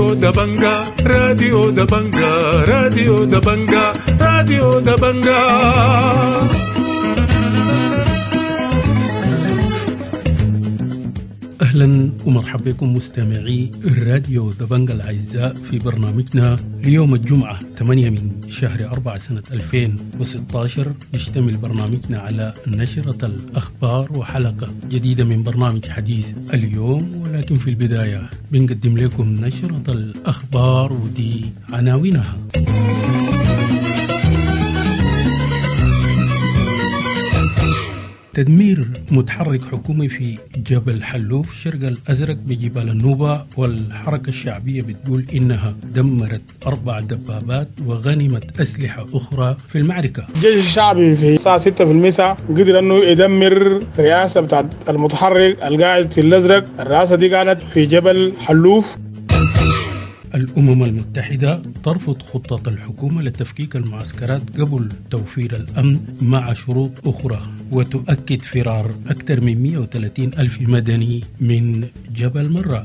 راديو دبنجا راديو دبنجا راديو دبنجا راديو دبنجا. أهلا ومرحبا بكم مستمعي الراديو دبنجا الأعزاء في برنامجنا ليوم الجمعة 8 من شهر 4 سنة 2016. يشتمل برنامجنا على نشرة الأخبار وحلقة جديدة من برنامج حديث اليوم، ولكن في البداية بنقدم لكم نشرة الأخبار ودي عناوينها. تدمير متحرك حكومي في جبل حلوف شرق الأزرق بجبال النوبة، والحركة الشعبية بتقول إنها دمرت 4 دبابات وغنمت أسلحة أخرى في المعركة. الجيش الشعبي في الساعة 6 في المساء قدر أنه يدمر الرئاسة بتاعت المتحرك القاعد في الأزرق. الرئاسة دي كانت في جبل حلوف. الأمم المتحدة ترفض خطة الحكومة لتفكيك المعسكرات قبل توفير الأمن مع شروط أخرى، وتؤكد فرار أكثر من 130 ألف مدني من جبل مرة.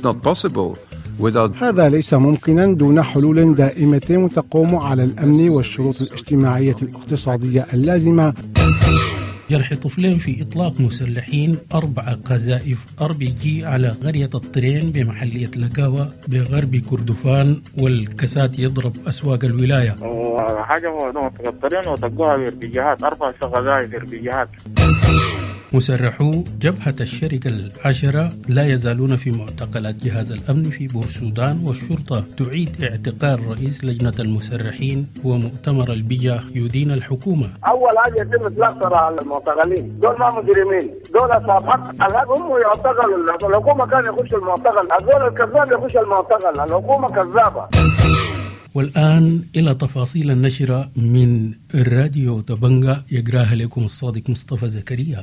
هذا ليس ممكنا دون حلول دائمة تقوم على الأمن والشروط الاجتماعية الاقتصادية اللازمة. جرح طفلين في إطلاق مسلحين 4 قذائف RPG على قرية الطرين بمحلية لقاوة بغرب كردفان، والكساد يضرب أسواق الولاية. حاجة الطرين وطقوها بارتجاهات 4 قذائف ارتجاهات. مسرحو جبهة الشركة ال10 لا يزالون في معتقلات جهاز الأمن في بورسودان، والشرطة تعيد اعتقال رئيس لجنة المسرحين، ومؤتمر البيجة يدين الحكومة. أول حاجة يتم إطلاق على المعتقلين، دول ما مجرمين، دول أصحاب حق. الحق هم يعتقلوا، الحكومة كان يخش المعتقل، هذول الكذاب يخش المعتقل، الحكومة كذابة. والآن إلى تفاصيل النشرة من الراديو دبنجا، يقراها لكم الصادق مصطفى زكريا.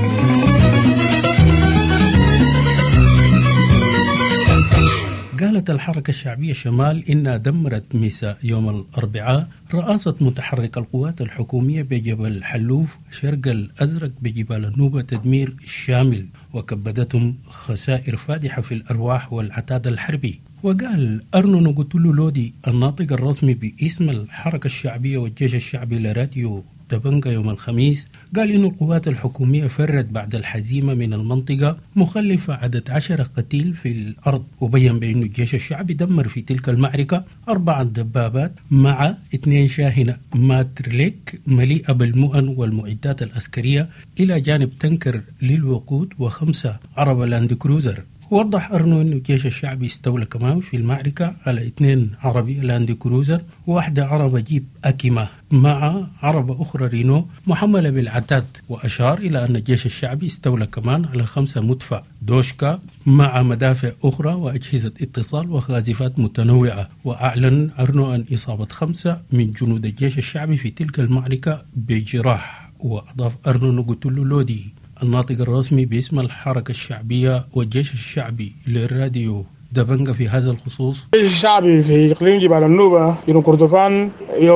قالت الحركة الشعبية شمال إنها دمرت مساء يوم الأربعاء رئاسة متحرك القوات الحكومية بجبل حلوف شرق الأزرق بجبال النوبة تدمير شامل، وكبدتهم خسائر فادحة في الأرواح والعتاد الحربي. وقال أرنو نقتلو لودي الناطق الرسمي باسم الحركة الشعبية والجيش الشعبي لراديو دبنجا يوم الخميس، قال إن القوات الحكومية فرت بعد الحزيمة من المنطقة مخلفة عدد 10 قتيل في الأرض، وبين بأن الجيش الشعبي دمر في تلك المعركة 4 دبابات مع 2 شاحنة ماترليك مليئة بالمؤن والمعدات العسكرية، إلى جانب تنكر للوقود و5 عربة لاند كروزر. وضح أرنو أن الجيش الشعبي استولى كمان في المعركة على 2 عربية لاند كروزر و1 عربة جيب أكيما مع عربة أخرى رينو محملة بالعتاد، وأشار إلى أن الجيش الشعبي استولى كمان على 5 مدفع دوشكا مع مدافع أخرى وأجهزة اتصال وخازفات متنوعة. وأعلن أرنو أن إصابة 5 من جنود الجيش الشعبي في تلك المعركة بجراح. وأضاف أرنو نقتلو لودي الناطق الرسمي باسم الحركة الشعبية والجيش الشعبي للراديو دبنجا في هذا الخصوص. الجيش الشعبي في إقليم جبال النوبة جنوب كردفان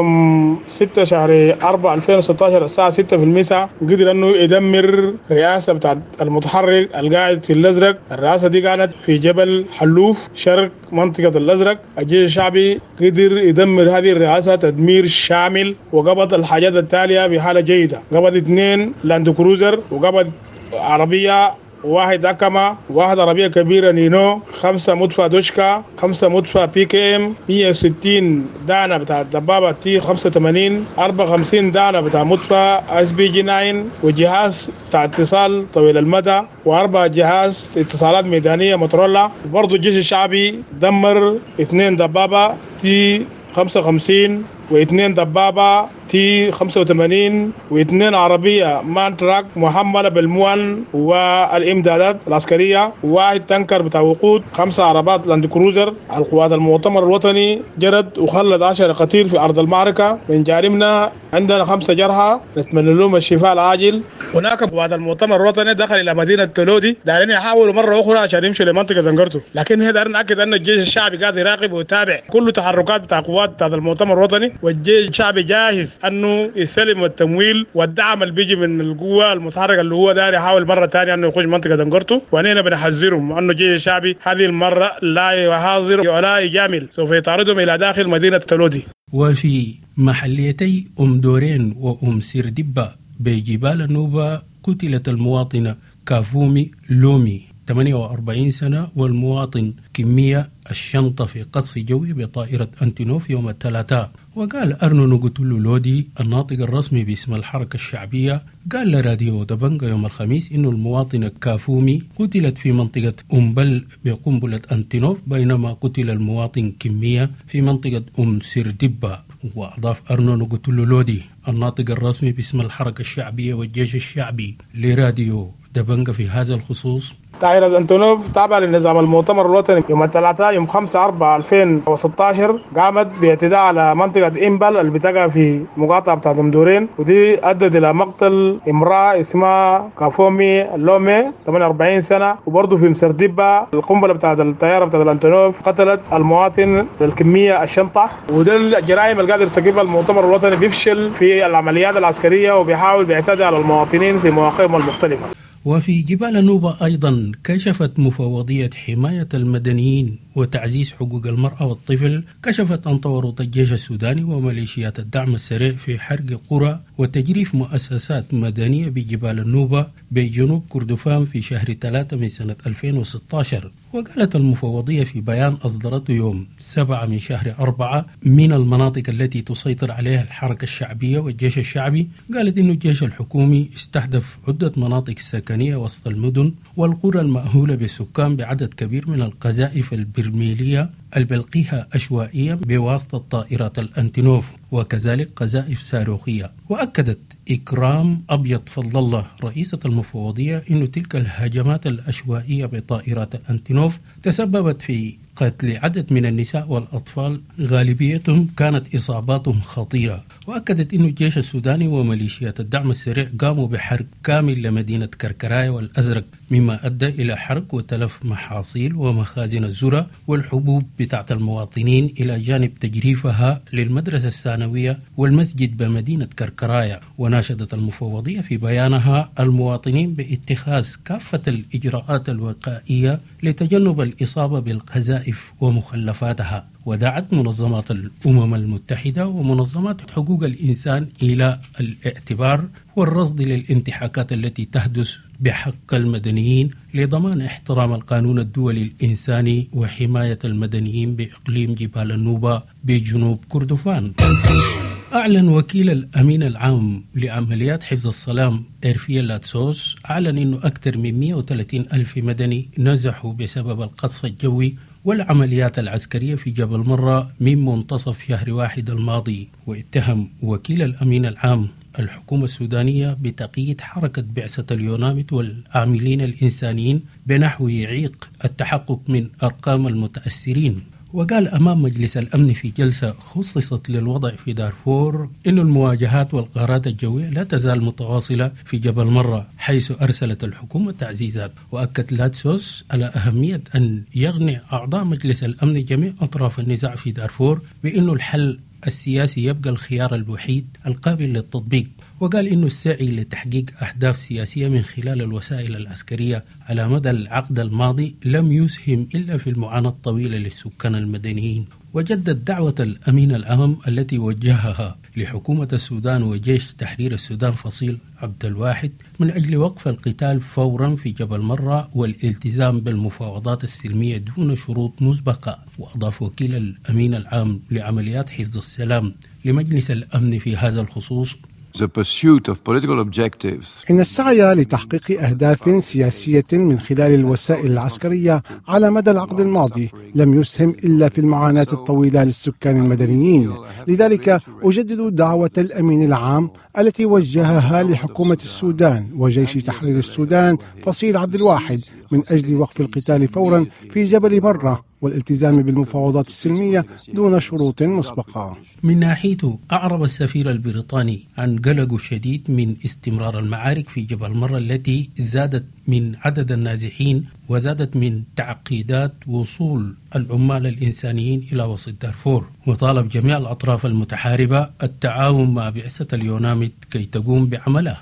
يوم 6 شهر 4 2016 الساعة 6 في المساء قدر أنه يدمر رئاسة بتاعت المتحرك القاعد في الأزرق. الرئاسة دي كانت في جبل حلوف شرق منطقة الأزرق. الجيش الشعبي قدر يدمر هذه الرئاسة تدمير شامل، وقبض الحاجات التالية بحالة جيدة. قبض 2 لاند كروزر، وقبض عربية 1 أكما، 1 عربية كبيرة نينو، 5 مدفع دوشكا، 5 مدفع PKM، 160 دانة بتاع دبابة T-85، 54 دانة بتاع مدفع SPG-9، وجهاز بتاع اتصال طويل المدى، و4 جهاز اتصالات ميدانية موتورولا. وبرضه الجيش الشعبي دمر 2 دبابة T-55 و2 دبابة T-85 و2 عربية مانتراك محملة بالمؤن والإمدادات العسكرية، و1 تنكر بتاع وقود، 5 عربات لاند كروزر. القوات المؤتمر الوطني جرد وخلد 10 قتيل في أرض المعركة. من جانبنا عندنا 5 جرحى نتمنى لهم الشفاء العاجل. هناك قوات المؤتمر الوطني دخل إلى مدينة تولودي، دارين يحاولوا مرة أخرى عشان يمشوا لمنطقة زنقرتو، لكن هي دارين نأكد أن الجيش الشعبي قاعد يراقب ويتابع كل تحركات بتاع قوات المؤتمر الوطني والجيش الشعبي جاهز انه يستلم التمويل والدعم اللي بيجي من القوه المتحركه اللي هو داير يحاول مره ثانيه انه يخش منطقه دنقرتو. واننا بنحذرهم انه الجيش الشعبي هذه المره لا يحاذر ولا يجامل، سوف يطاردهم الى داخل مدينه تلودي. وفي محليتي دورين سيردبة بجبال النوبة قتلت المواطنة كافومي لومي 48 سنة والمواطن كمية الشنطة في قصف جوي بطائرة أنتونوف يوم الثلاثاء. وقال أرنو نقتلو لودي الناطق الرسمي باسم الحركة الشعبية قال لراديو دبنجا يوم الخميس إنه المواطنة كافومي قتلت في منطقة أمبل بقنبلة أنتونوف بينما قتل المواطن كمية في منطقة سيردبة. وأضاف أرنو نقتلو لودي الناطق الرسمي باسم الحركة الشعبية والجيش الشعبي لراديو دبنجا في هذا الخصوص: طائرة أنتونوف تابعة للنظام المؤتمر الوطني يوم الثلاثاء يوم 5/4/2016 قامت باعتداء على منطقة إمبل اللي بتقع في مقاطعة بتاعت دورين، ودي أدت إلى مقتل امرأة اسمها كافومي لومي 48 سنة. وبرضه في مسردبة القنبلة بتاعت الطيارة بتاعت الأنتونوف قتلت المواطن الكمية الشنطة. وده الجرائم اللي قاعد يرتكبها المؤتمر الوطني بيفشل في العمليات العسكرية وبيحاول بيعتدي على المواطنين في مواقعهم المختلفة. وفي جبال النوبة أيضا كشفت مفوضية حماية المدنيين وتعزيز حقوق المرأة والطفل كشفت عن تورط الجيش السوداني وميليشيات الدعم السريع في حرق قرى وتجريف مؤسسات مدنية بجبال النوبة بجنوب كردفان في شهر 3 من سنة 2016. وقالت المفوضية في بيان أصدرته يوم 7 من شهر 4 من المناطق التي تسيطر عليها الحركة الشعبية والجيش الشعبي، قالت إنه الجيش الحكومي استهدف عدة مناطق سكنية وسط المدن والقرى المأهولة بالسكان بعدد كبير من القذائف البرميلية البلقيها عشوائيا بواسطة طائرات الأنتونوف وكذلك قذائف صاروخية. وأكدت إكرام أبيض فضل الله رئيسة المفوضية أن تلك الهجمات العشوائية بطائرات الأنتونوف تسببت في قتل عدد من النساء والأطفال غالبيتهم كانت إصاباتهم خطيرة. وأكدت أن الجيش السوداني وميليشيات الدعم السريع قاموا بحرق كامل لمدينة كركرايا والأزرق مما أدى إلى حرق وتلف محاصيل ومخازن الذرة والحبوب بتاعت المواطنين إلى جانب تجريفها للمدرسة الثانوية والمسجد بمدينة كركرايا. وناشدت المفوضية في بيانها المواطنين باتخاذ كافة الإجراءات الوقائية لتجنب الإصابة بالقذائف ومخلفاتها. ودعت منظمات الأمم المتحدة ومنظمات حقوق الإنسان إلى الاعتبار والرصد للانتهاكات التي تحدث بحق المدنيين لضمان احترام القانون الدولي الإنساني وحماية المدنيين بإقليم جبال النوبة بجنوب كردفان. أعلن وكيل الأمين العام لعمليات حفظ السلام إرفيا لاتسوس أعلن أنه أكثر من 130 ألف مدني نزحوا بسبب القصف الجوي والعمليات العسكرية في جبل مرة من منتصف شهر 1 الماضي. واتهم وكيل الأمين العام الحكومة السودانية بتقييد حركة بعثة اليونامت والعاملين الإنسانيين بنحو يعيق التحقق من أرقام المتأثرين. وقال أمام مجلس الأمن في جلسة خصصت للوضع في دارفور إن المواجهات والغارات الجوية لا تزال متواصلة في جبل مرة حيث أرسلت الحكومة تعزيزات. وأكد لاتسوس على أهمية أن يغني أعضاء مجلس الأمن جميع أطراف النزاع في دارفور بأنه الحل السياسي يبقى الخيار الوحيد القابل للتطبيق. وقال إنه السعي لتحقيق أهداف سياسية من خلال الوسائل العسكرية على مدى العقد الماضي لم يسهم إلا في المعاناة الطويلة للسكان المدنيين. وجدد دعوة الأمين العام التي وجهها لحكومة السودان وجيش تحرير السودان فصيل عبد الواحد من أجل وقف القتال فورا في جبل مرة والالتزام بالمفاوضات السلمية دون شروط مسبقة. وأضاف وكيل الأمين العام لعمليات حفظ السلام لمجلس الأمن في هذا الخصوص: إن السعي لتحقيق أهداف سياسية من خلال الوسائل العسكرية على مدى العقد الماضي لم يسهم إلا في المعاناة الطويلة للسكان المدنيين. لذلك أجدد دعوة الأمين العام التي وجهها لحكومة السودان وجيش تحرير السودان فصيل عبد الواحد من أجل وقف القتال فورا في جبل مرة والالتزام بالمفاوضات السلمية دون شروط مسبقة. من ناحيته أعرب السفير البريطاني عن قلقه الشديد من استمرار المعارك في جبل مرة التي زادت من عدد النازحين وزادت من تعقيدات وصول العمال الإنسانيين إلى وسط دارفور، وطالب جميع الأطراف المتحاربة التعاون مع بعثة اليوناميد كي تقوم بعملها.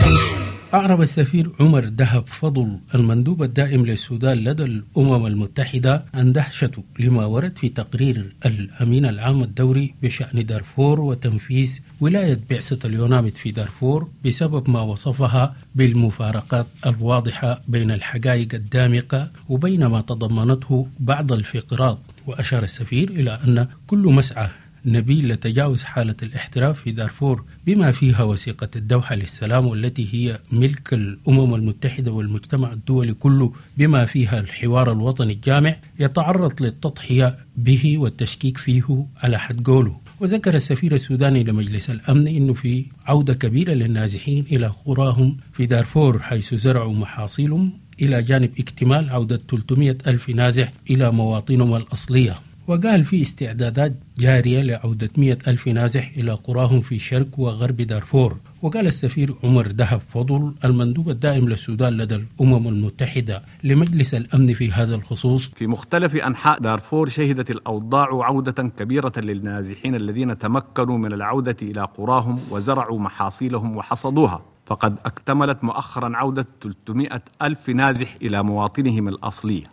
أعرب السفير عمر دهب فضل المندوب الدائم للسودان لدى الأمم المتحدة عن دهشته لما ورد في تقرير الأمين العام الدوري بشأن دارفور وتنفيذ ولاية بعثة اليوناميد في دارفور بسبب ما وصفها بالمفارقات الواضحة بين الحقائق الدامقة وبين ما تضمنته بعض الفقرات. وأشار السفير إلى أن كل مسعى نبيل لتجاوز حالة الاحتراف في دارفور بما فيها وثيقة الدوحة للسلام والتي هي ملك الأمم المتحدة والمجتمع الدولي كله بما فيها الحوار الوطني الجامع يتعرض للتضحية به والتشكيك فيه على حد قوله. وذكر السفير السوداني لمجلس الأمن أنه في عودة كبيرة للنازحين إلى قراهم في دارفور حيث زرعوا محاصيلهم إلى جانب اكتمال عودة 300 ألف نازح إلى مواطنهم الأصلية. وقال في استعدادات جارية لعودة 100 ألف نازح إلى قراهم في شرق وغرب دارفور. وقال السفير عمر دهب فضل المندوب الدائم للسودان لدى الأمم المتحدة لمجلس الأمن في هذا الخصوص: في مختلف أنحاء دارفور شهدت الأوضاع عودة كبيرة للنازحين الذين تمكنوا من العودة إلى قراهم وزرعوا محاصيلهم وحصدوها، فقد اكتملت مؤخرا عودة 300 ألف نازح إلى مواطنهم الأصلية،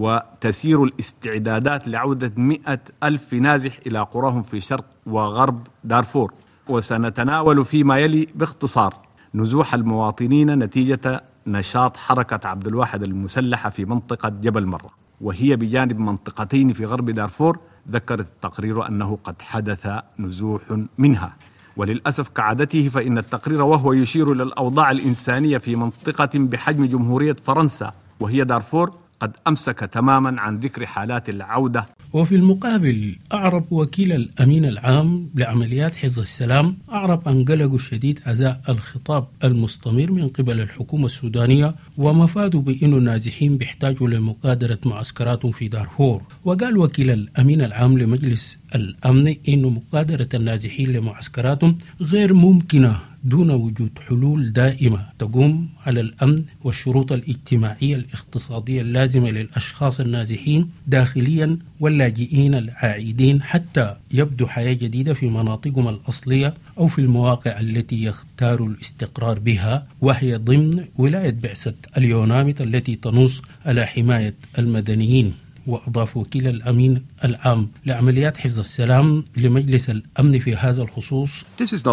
وتسير الاستعدادات لعودة 100 ألف نازح إلى قراهم في شرق وغرب دارفور. وسنتناول فيما يلي باختصار نزوح المواطنين نتيجة نشاط حركة عبد الواحد المسلحة في منطقة جبل مرة، وهي بجانب منطقتين في غرب دارفور ذكرت التقرير أنه قد حدث نزوح منها. وللأسف كعادته فإن التقرير وهو يشير إلى الأوضاع الإنسانية في منطقة بحجم جمهورية فرنسا وهي دارفور قد أمسك تماما عن ذكر حالات العودة. وفي المقابل أعرب وكيل الأمين العام لعمليات حفظ السلام أعرب عن قلقه الشديد أزاء الخطاب المستمر من قبل الحكومة السودانية ومفاده بأن النازحين بيحتاجوا لمقادرة معسكراتهم في دارفور. وقال وكيل الأمين العام لمجلس الأمن أن مقادرة النازحين لمعسكراتهم غير ممكنة دون وجود حلول دائمة تقوم على الأمن والشروط الاجتماعية الاقتصادية اللازمة للأشخاص النازحين داخليا واللاجئين العائدين حتى يبدو حياة جديدة في مناطقهم الأصلية أو في المواقع التي يختاروا الاستقرار بها، وهي ضمن ولاية بعثة اليوناميد التي تنص على حماية المدنيين. وأضاف وكيل الأمين العام لعمليات حفظ السلام لمجلس الأمن في هذا الخصوص: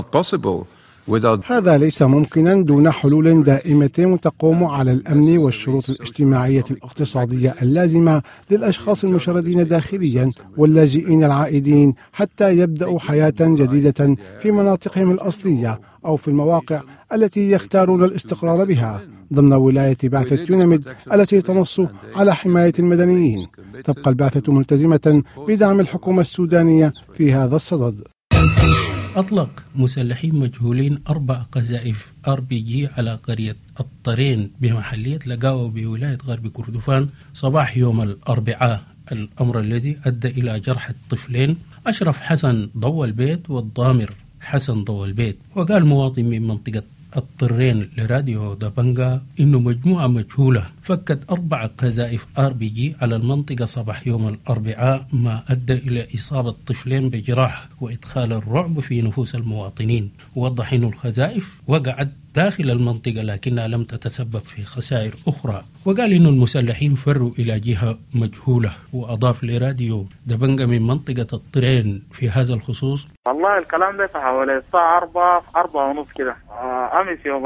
هذا ليس ممكنا دون حلول دائمة تقوم على الأمن والشروط الاجتماعية الاقتصادية اللازمة للأشخاص المشردين داخليا واللاجئين العائدين حتى يبدأوا حياة جديدة في مناطقهم الأصلية أو في المواقع التي يختارون الاستقرار بها ضمن ولاية بعثة يوناميد التي تنص على حماية المدنيين. تبقى البعثة ملتزمة بدعم الحكومة السودانية في هذا الصدد. أطلق مسلحين مجهولين 4 قذائف RPG على قرية الطرين بمحلية لقاوة بولاية غرب كردفان صباح يوم الأربعاء، الأمر الذي أدى إلى جرح الطفلين أشرف حسن ضوى البيت والضامر حسن ضوى البيت. وقال مواطن من منطقة الطرين لراديو دابنغا إنه مجموعة مجهولة فكت 4 قذائف RPG على المنطقة صباح يوم الأربعاء، ما أدى إلى إصابة طفلين بجراح وإدخال الرعب في نفوس المواطنين. ووضح إنه القذائف وقعت داخل المنطقة لكنها لم تتسبب في خسائر أخرى. وقال إنه المسلحين فروا إلى جهة مجهولة. وأضاف لراديو دابنغا من منطقة الطرين في هذا الخصوص: والله الكلام ده حوالي الساعة 4:30 كده أمس يوم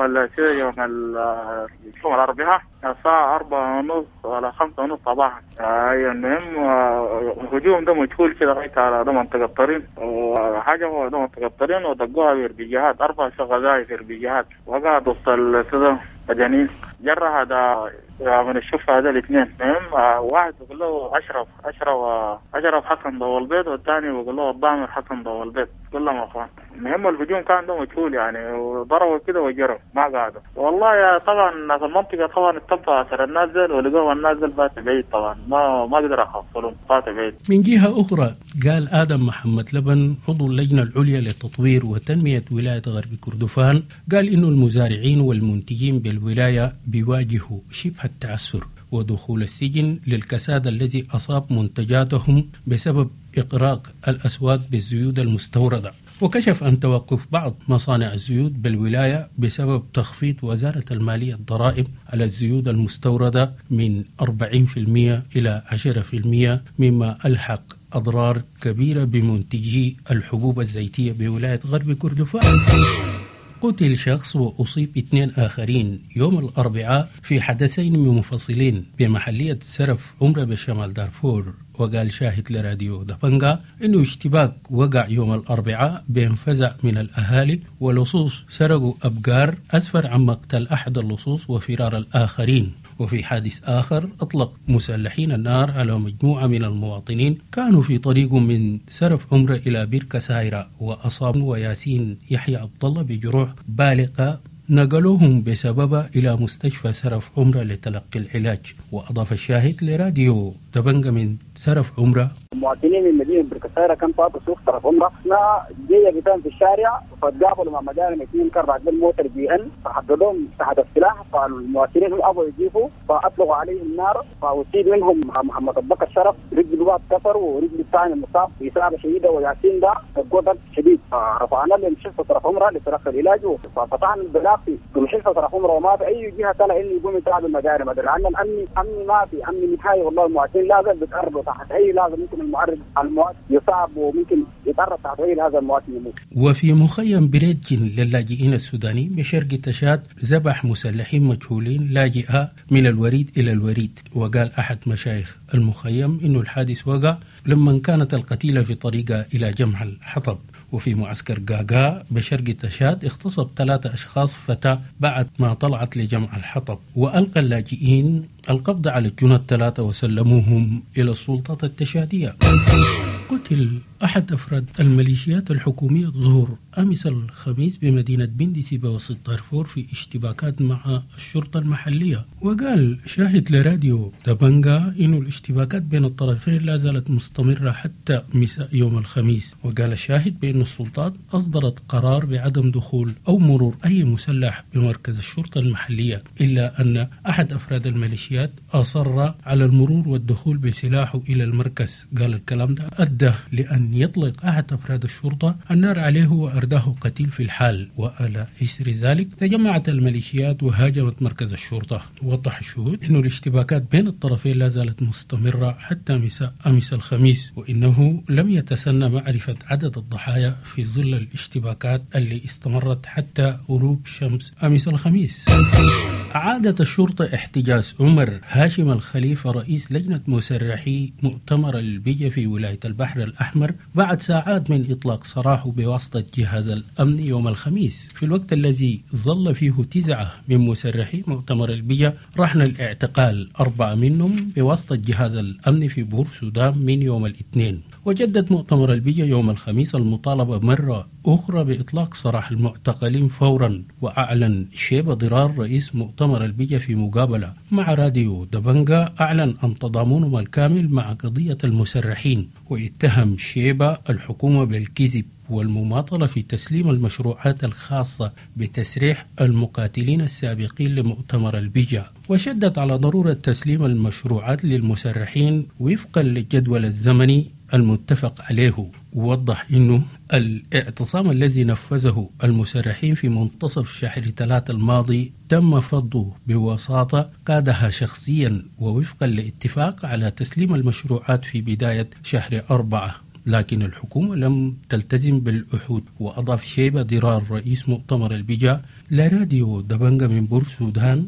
الأربعاء الساعة 4:30 ولا 5:30 صباحا. المهم الهجوم ده مجهول كده غاية على منطقة الطرين، وحاجة ده منطقة الطرين ودقوها بإربيجيهات 4 شغالات إربيجيهات وقعت وسط الجنين جرى هذا من الشفة هذا الاثنين. المهم واحد بيقول له أشرف حسن ضوى البيت والثاني بيقول له الضامر حسن ضوى البيت. كلهم اخوان. المهم الهجوم كان ده مجهول يعني، وضربوا كده وجروا ما قعدوا. والله يا طبعا الناس المنطقه طبعا اتبعوا اثر النازل ولقوا النازل بات بعيد، طبعا ما قدر اخفلهم بات بعيد. من جهه اخرى قال آدم محمد لبن عضو اللجنه العليا لتطوير وتنميه ولايه غرب كردفان، قال انه المزارعين والمنتجين بالولايه بيواجهوا شبه التعثر ودخول السجن للكساد الذي أصاب منتجاتهم بسبب إغراق الأسواق بالزيوت المستوردة. وكشف عن توقف بعض مصانع الزيوت بالولاية بسبب تخفيض وزارة المالية الضرائب على الزيوت المستوردة من 40% إلى 10%، مما ألحق أضرار كبيرة بمنتجي الحبوب الزيتية بولاية غرب كردفان. قتل شخص وأصيب 2 آخرين يوم الأربعاء في حدثين منفصلين بمحلية سرف عمرة بشمال دارفور. وقال شاهد لراديو دبنجا إنه اشتباك وقع يوم الأربعاء بين فزع من الأهالي ولصوص سرقوا أبقار أسفر عن مقتل أحد اللصوص وفرار الآخرين. وفي حادث آخر أطلق مسلحين النار على مجموعة من المواطنين كانوا في طريق من سرف عمرة إلى بركة سايرة، وأصابوا وياسين يحيى عبد الله بجروح بالغة نقلوهم بسببها إلى مستشفى سرف عمرة لتلقي العلاج. وأضاف الشاهد لراديو دبنجا من سرف عمرة: المواطنين من مدينة بركة سايرة كان فاتوا سوق سرف عمرة، جاية قدام في الشارع فتقابلوا مع مجال 2 كان راكبين موتر BN فحددوهم تحت السلاح، فالمواطنين هم أبوا يجيبوا فأطلقوا عليهم النار، فأصيب منهم محمد أبو شرف رجل واحد كسر ورجل الثاني مصاب بإصابة شديدة، وياسين ده قدر شديد. فرفعنا لمستشفى سرف عمرة لتلقي العلاج، ففتحنا البلاغ في مستشفى سرف عمرة، وما في أي جهة طلع إنه يقوم يساعد المجاري مدري عنه. الأمن ما في أمن نهائي والله. المواطنين لازم بيتقربوا تحت أي، لازم ممكن المواطن يصاب وممكن يتقرب تحت أي هذا المواطن يموت. وفي مخيم بريدجن للاجئين السودانيين بشرق تشاد ذبح مسلحين مجهولين لاجئة من الوريد إلى الوريد. وقال أحد مشايخ المخيم إنه الحادث وقع لما كانت القتيلة في طريقها إلى جمع الحطب. وفي معسكر قاقا بشرق تشاد اغتصب 3 أشخاص فتاة بعد ما طلعت لجمع الحطب، وألقى اللاجئين القبض على الجنود 3 وسلموهم إلى السلطات التشادية. قتل أحد أفراد الميليشيات الحكومية ظهور أمس الخميس بمدينة بندسي بوسط دارفور في اشتباكات مع الشرطة المحلية. وقال شاهد لراديو دبنجا إنه الاشتباكات بين الطرفين لا زالت مستمرة حتى مساء يوم الخميس. وقال الشاهد بأن السلطات أصدرت قرار بعدم دخول أو مرور أي مسلح بمركز الشرطة المحلية، إلا أن أحد أفراد الميليشيات أصر على المرور والدخول بسلاحه إلى المركز. قال الكلام ده أدى لأن يطلق أحد أفراد الشرطة النار عليه وأرداه قتيل في الحال. وعلى إثر ذلك تجمعت الميليشيات وهاجمت مركز الشرطة. وضح الشهود أن الاشتباكات بين الطرفين لا زالت مستمرة حتى مساء أمس الخميس، وإنه لم يتسنى معرفة عدد الضحايا في ظل الاشتباكات اللي استمرت حتى غروب شمس أمس الخميس. أعادت الشرطة احتجاز عمر هاشم الخليفة رئيس لجنة مسرحي مؤتمر البية في ولاية البحر الأحمر بعد ساعات من إطلاق سراحه بواسطة جهاز الأمن يوم الخميس، في الوقت الذي ظل فيه 9 من مسرحي مؤتمر البية رهن الاعتقال، 4 منهم بواسطة جهاز الأمن في بور سودان من يوم الاثنين. وجدد مؤتمر البية يوم الخميس المطالبة مرة أخرى بإطلاق سراح المعتقلين فورا. وأعلن شيبة ضرار رئيس مؤتمر البية في مقابلة مع راديو دبنجا أعلن عن تضامنهم الكامل مع قضية المسرحين، واتهم شيبة الحكومة بالكذب والمماطلة في تسليم المشروعات الخاصة بتسريح المقاتلين السابقين لمؤتمر البيجا. وشدد على ضرورة تسليم المشروعات للمسرحين وفقا للجدول الزمني المتفق عليه. ووضح أنه الاعتصام الذي نفذه المسرحين في منتصف شهر 3 الماضي تم فضه بوساطة قادها شخصيا ووفقا لاتفاق على تسليم المشروعات في بداية شهر 4، لكن الحكومة لم تلتزم بالعهود. وأضاف شيبة ضرار رئيس مؤتمر البيجا لراديو دبنجا من بور سودان: أول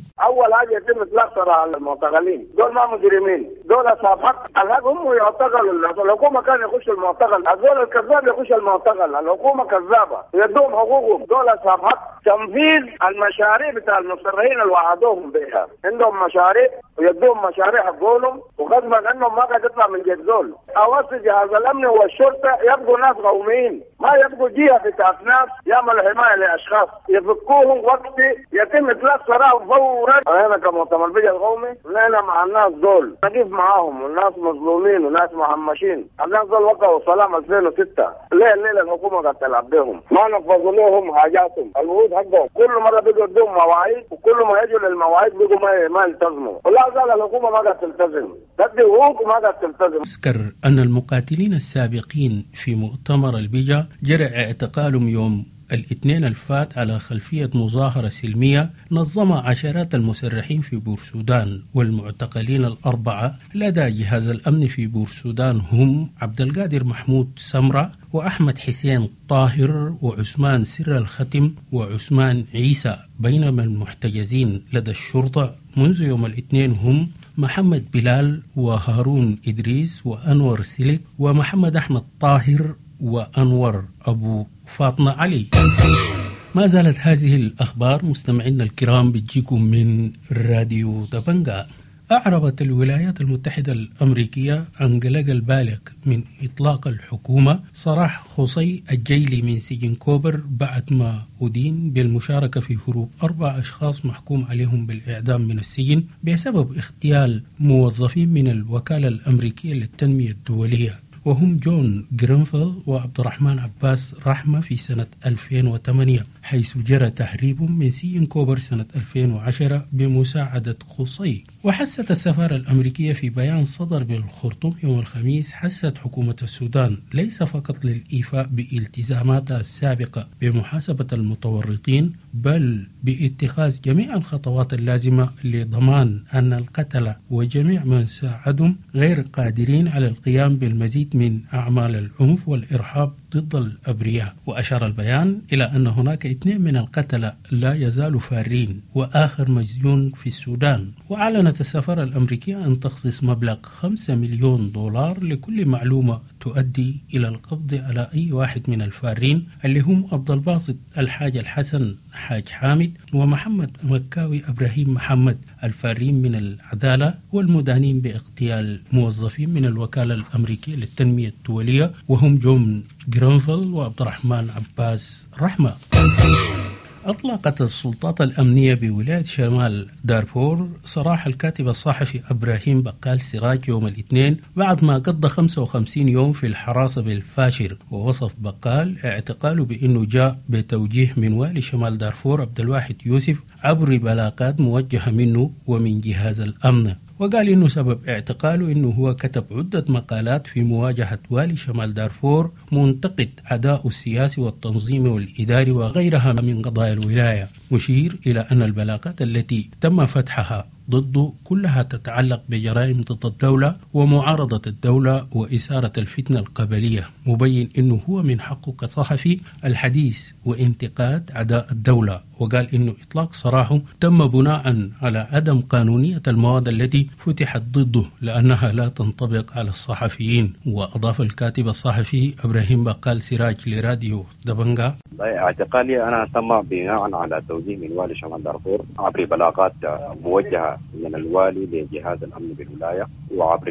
اول حاجه يتم اطلاق سراح المعتقلين، دول ما مجرمين، دول اصحاب حق، الحق هم يعتقلوا، الحكومه كان يخش المعتقل، الدول الكذاب يخش المعتقل، الحكومه كذابه يدوم حقوقهم، دول اصحاب حق. تنفيذ المشاريع بتاع المسرحين اللي وعدوهم بها، عندهم مشاريع ويدوهم مشاريع حقولهم وغصبا انهم ما قاعد يطلع من جيب دول. اوصي جهاز الامن والشرطه يبقوا ناس قوميين، ما يبقوا جهه بتاعت ناس يعملوا حمايه لاشخاص، يفكوهم وقت يتم اطلاق سراح فورا. انا كمؤتمر البيئة القومي انا مع الناس دول، نقف معاهم، والناس مظلومين وناس مهمشين، الناس دول وقعوا سلام 2006 ليه الليله الحكومه قاعده تلعب بهم، ما نفذوا لهم حاجاتهم، الوعود حقهم كل مره بيجوا يدوهم مواعيد وكل ما يجوا للمواعيد بيجوا ما يلتزموا، ولا زال الحكومه ما قاعده تلتزم، تدي وعود وما قاعده تلتزم. أذكر أن المقاتلين السابقين في مؤتمر البيجا جرى اعتقالهم يوم الاثنين الفات على خلفية مظاهرة سلمية نظمها عشرات المسرحين في بورسودان، والمعتقلين الأربعة لدى جهاز الأمن في بورسودان هم عبد القادر محمود سمرة وأحمد حسين طاهر وعثمان سر الختم وعثمان عيسى، بينما المحتجزين لدى الشرطة منذ يوم الاثنين هم محمد بلال وهارون إدريس وأنور سلك ومحمد أحمد طاهر وأنور أبو فاطمة علي. ما زالت هذه الأخبار مستمعينا الكرام بتجيكم من راديو دبنجا. أعربت الولايات المتحدة الأمريكية عن قلق البالغ من إطلاق الحكومة سراح خصي الجيلي من سجن كوبر بعد ما أدين بالمشاركة في هروب 4 أشخاص محكوم عليهم بالإعدام من السجن بسبب اغتيال موظفين من الوكالة الأمريكية للتنمية الدولية، وهم جون جرينفيل وعبد الرحمن عباس رحمة في سنة 2008، حيث جرى تهريبهم من سجن كوبر سنة 2010 بمساعدة خصي. وحست السفارة الأمريكية في بيان صدر بالخرطوم يوم الخميس حست حكومة السودان ليس فقط للإيفاء بالتزاماتها السابقة بمحاسبة المتورطين، بل باتخاذ جميع الخطوات اللازمة لضمان أن القتلة وجميع من ساعدهم غير قادرين على القيام بالمزيد من أعمال العنف والإرهاب ضد الأبرياء. وأشار البيان إلى أن هناك 2 من القتلة لا يزالوا فارين وآخر مسجون في السودان. وأعلنت السفارة الأمريكية أن تخصص مبلغ $5 مليون لكل معلومة تؤدي إلى القبض على أي واحد من الفارين اللي هم عبد الباسط الحاج الحسن حاج حامد ومحمد مكاوي إبراهيم محمد الفارين من العدالة والمدانين باغتيال موظفين من الوكالة الأمريكية للتنمية الدولية وهم جون جرينفيل وعبد الرحمن عباس رحمة. أطلقت السلطات الأمنية بولاية شمال دارفور سراح الكاتب الصحفي إبراهيم بقال سراج يوم الاثنين بعد ما قضى 55 يوم في الحراسة بالفاشر. ووصف بقال اعتقاله بأنه جاء بتوجيه من والي شمال دارفور عبد الواحد يوسف عبر بلاغات موجهة منه ومن جهاز الأمن. وقال إنه سبب اعتقاله إنه هو كتب عدة مقالات في مواجهة والي شمال دارفور منتقد أداء السياسي والتنظيمي والإداري وغيرها من قضايا الولاية، مشير إلى أن البلاغات التي تم فتحها ضده كلها تتعلق بجرائم ضد الدولة ومعارضة الدولة وإثارة الفتنة القبلية، مبين أنه هو من حقه كصحفي الحديث وانتقاد أعداء الدولة. وقال أنه إطلاق سراحه تم بناء على عدم قانونية المواد التي فتحت ضده لأنها لا تنطبق على الصحفيين. وأضاف الكاتب الصحفي إبراهيم بقال سراج لراديو دبنجا: اعتقالي أنا تم بناء على توجيه من والي شمال دارفور عبر بلاغات موجهة من الوالي لجهاز الأمن بالولاية وعبر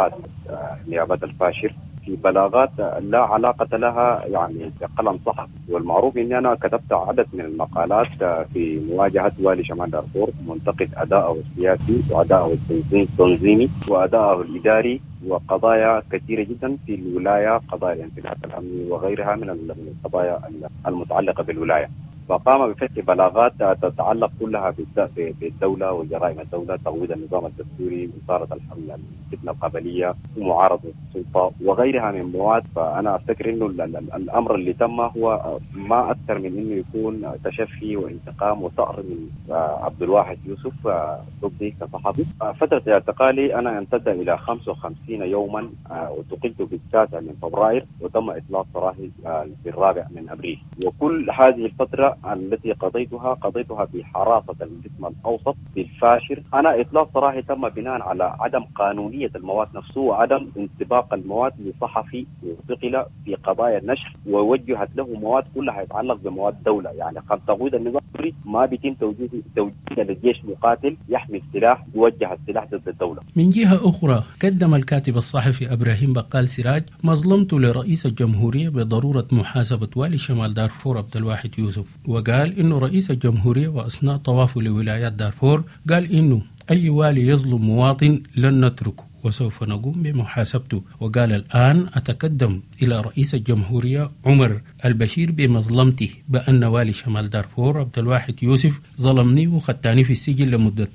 نيابات الفاشر في بلاغات لا علاقة لها يعني بقلم صحفي. والمعروف أني أنا كتبت عدد من المقالات في مواجهة والي شمال دارفور منتقد أداءه السياسي وأداءه التنظيمي وأداءه الإداري وقضايا كثيرة جدا في الولاية، قضايا الانفلات الأمني وغيرها من القضايا المتعلقة بالولاية. فقام بفتح بلاغات تتعلق كلها بالدولة وجرائم الدولة، تغويض النظام الدستوري، إثارة الفتنة القبلية ومعارضة السلطة وغيرها من مواد. فأنا أفتكر إنه الأمر اللي تم هو ما أكثر من إنه يكون تشفي وانتقام وثأر من عبد الواحد يوسف ضدي كصحفي. فترة اعتقالي أنا امتد إلى 55 يوما، وتقلت في 9 من فبراير وتم إطلاق سراحي في 4 من أبريل. وكل هذه الفترة الفترة التي قضيتها بحراسة القسم الأوسط في الفاشر. أنا إطلاق صراحي تم بناء على عدم قانونية المواد نفسه وعدم انطباق المواد لصحفي وثقل في قضايا النشر، ووجهت له مواد كلها يتعلق بمواد دولة. يعني قد تقويض النظام ما بيتم توجيه للجيش مقاتل يحمل سلاح يوجه السلاح ضد الدولة. من جهة أخرى قدم الكاتب الصحفي إبراهيم بقال سراج مظلمته لرئيس الجمهورية بضرورة محاسبة والي شمال دارفور عبد الواحد يوسف، وقال إنه رئيس الجمهورية وأثناء طوافه لولايات دارفور قال إنه أي والي يظلم مواطن لن نتركه وسوف نقوم بمحاسبته. وقال الآن أتقدم إلى رئيس الجمهورية عمر البشير بمظلمته بأن والي شمال دارفور عبد الواحد يوسف ظلمني وخدتني في السجن لمدة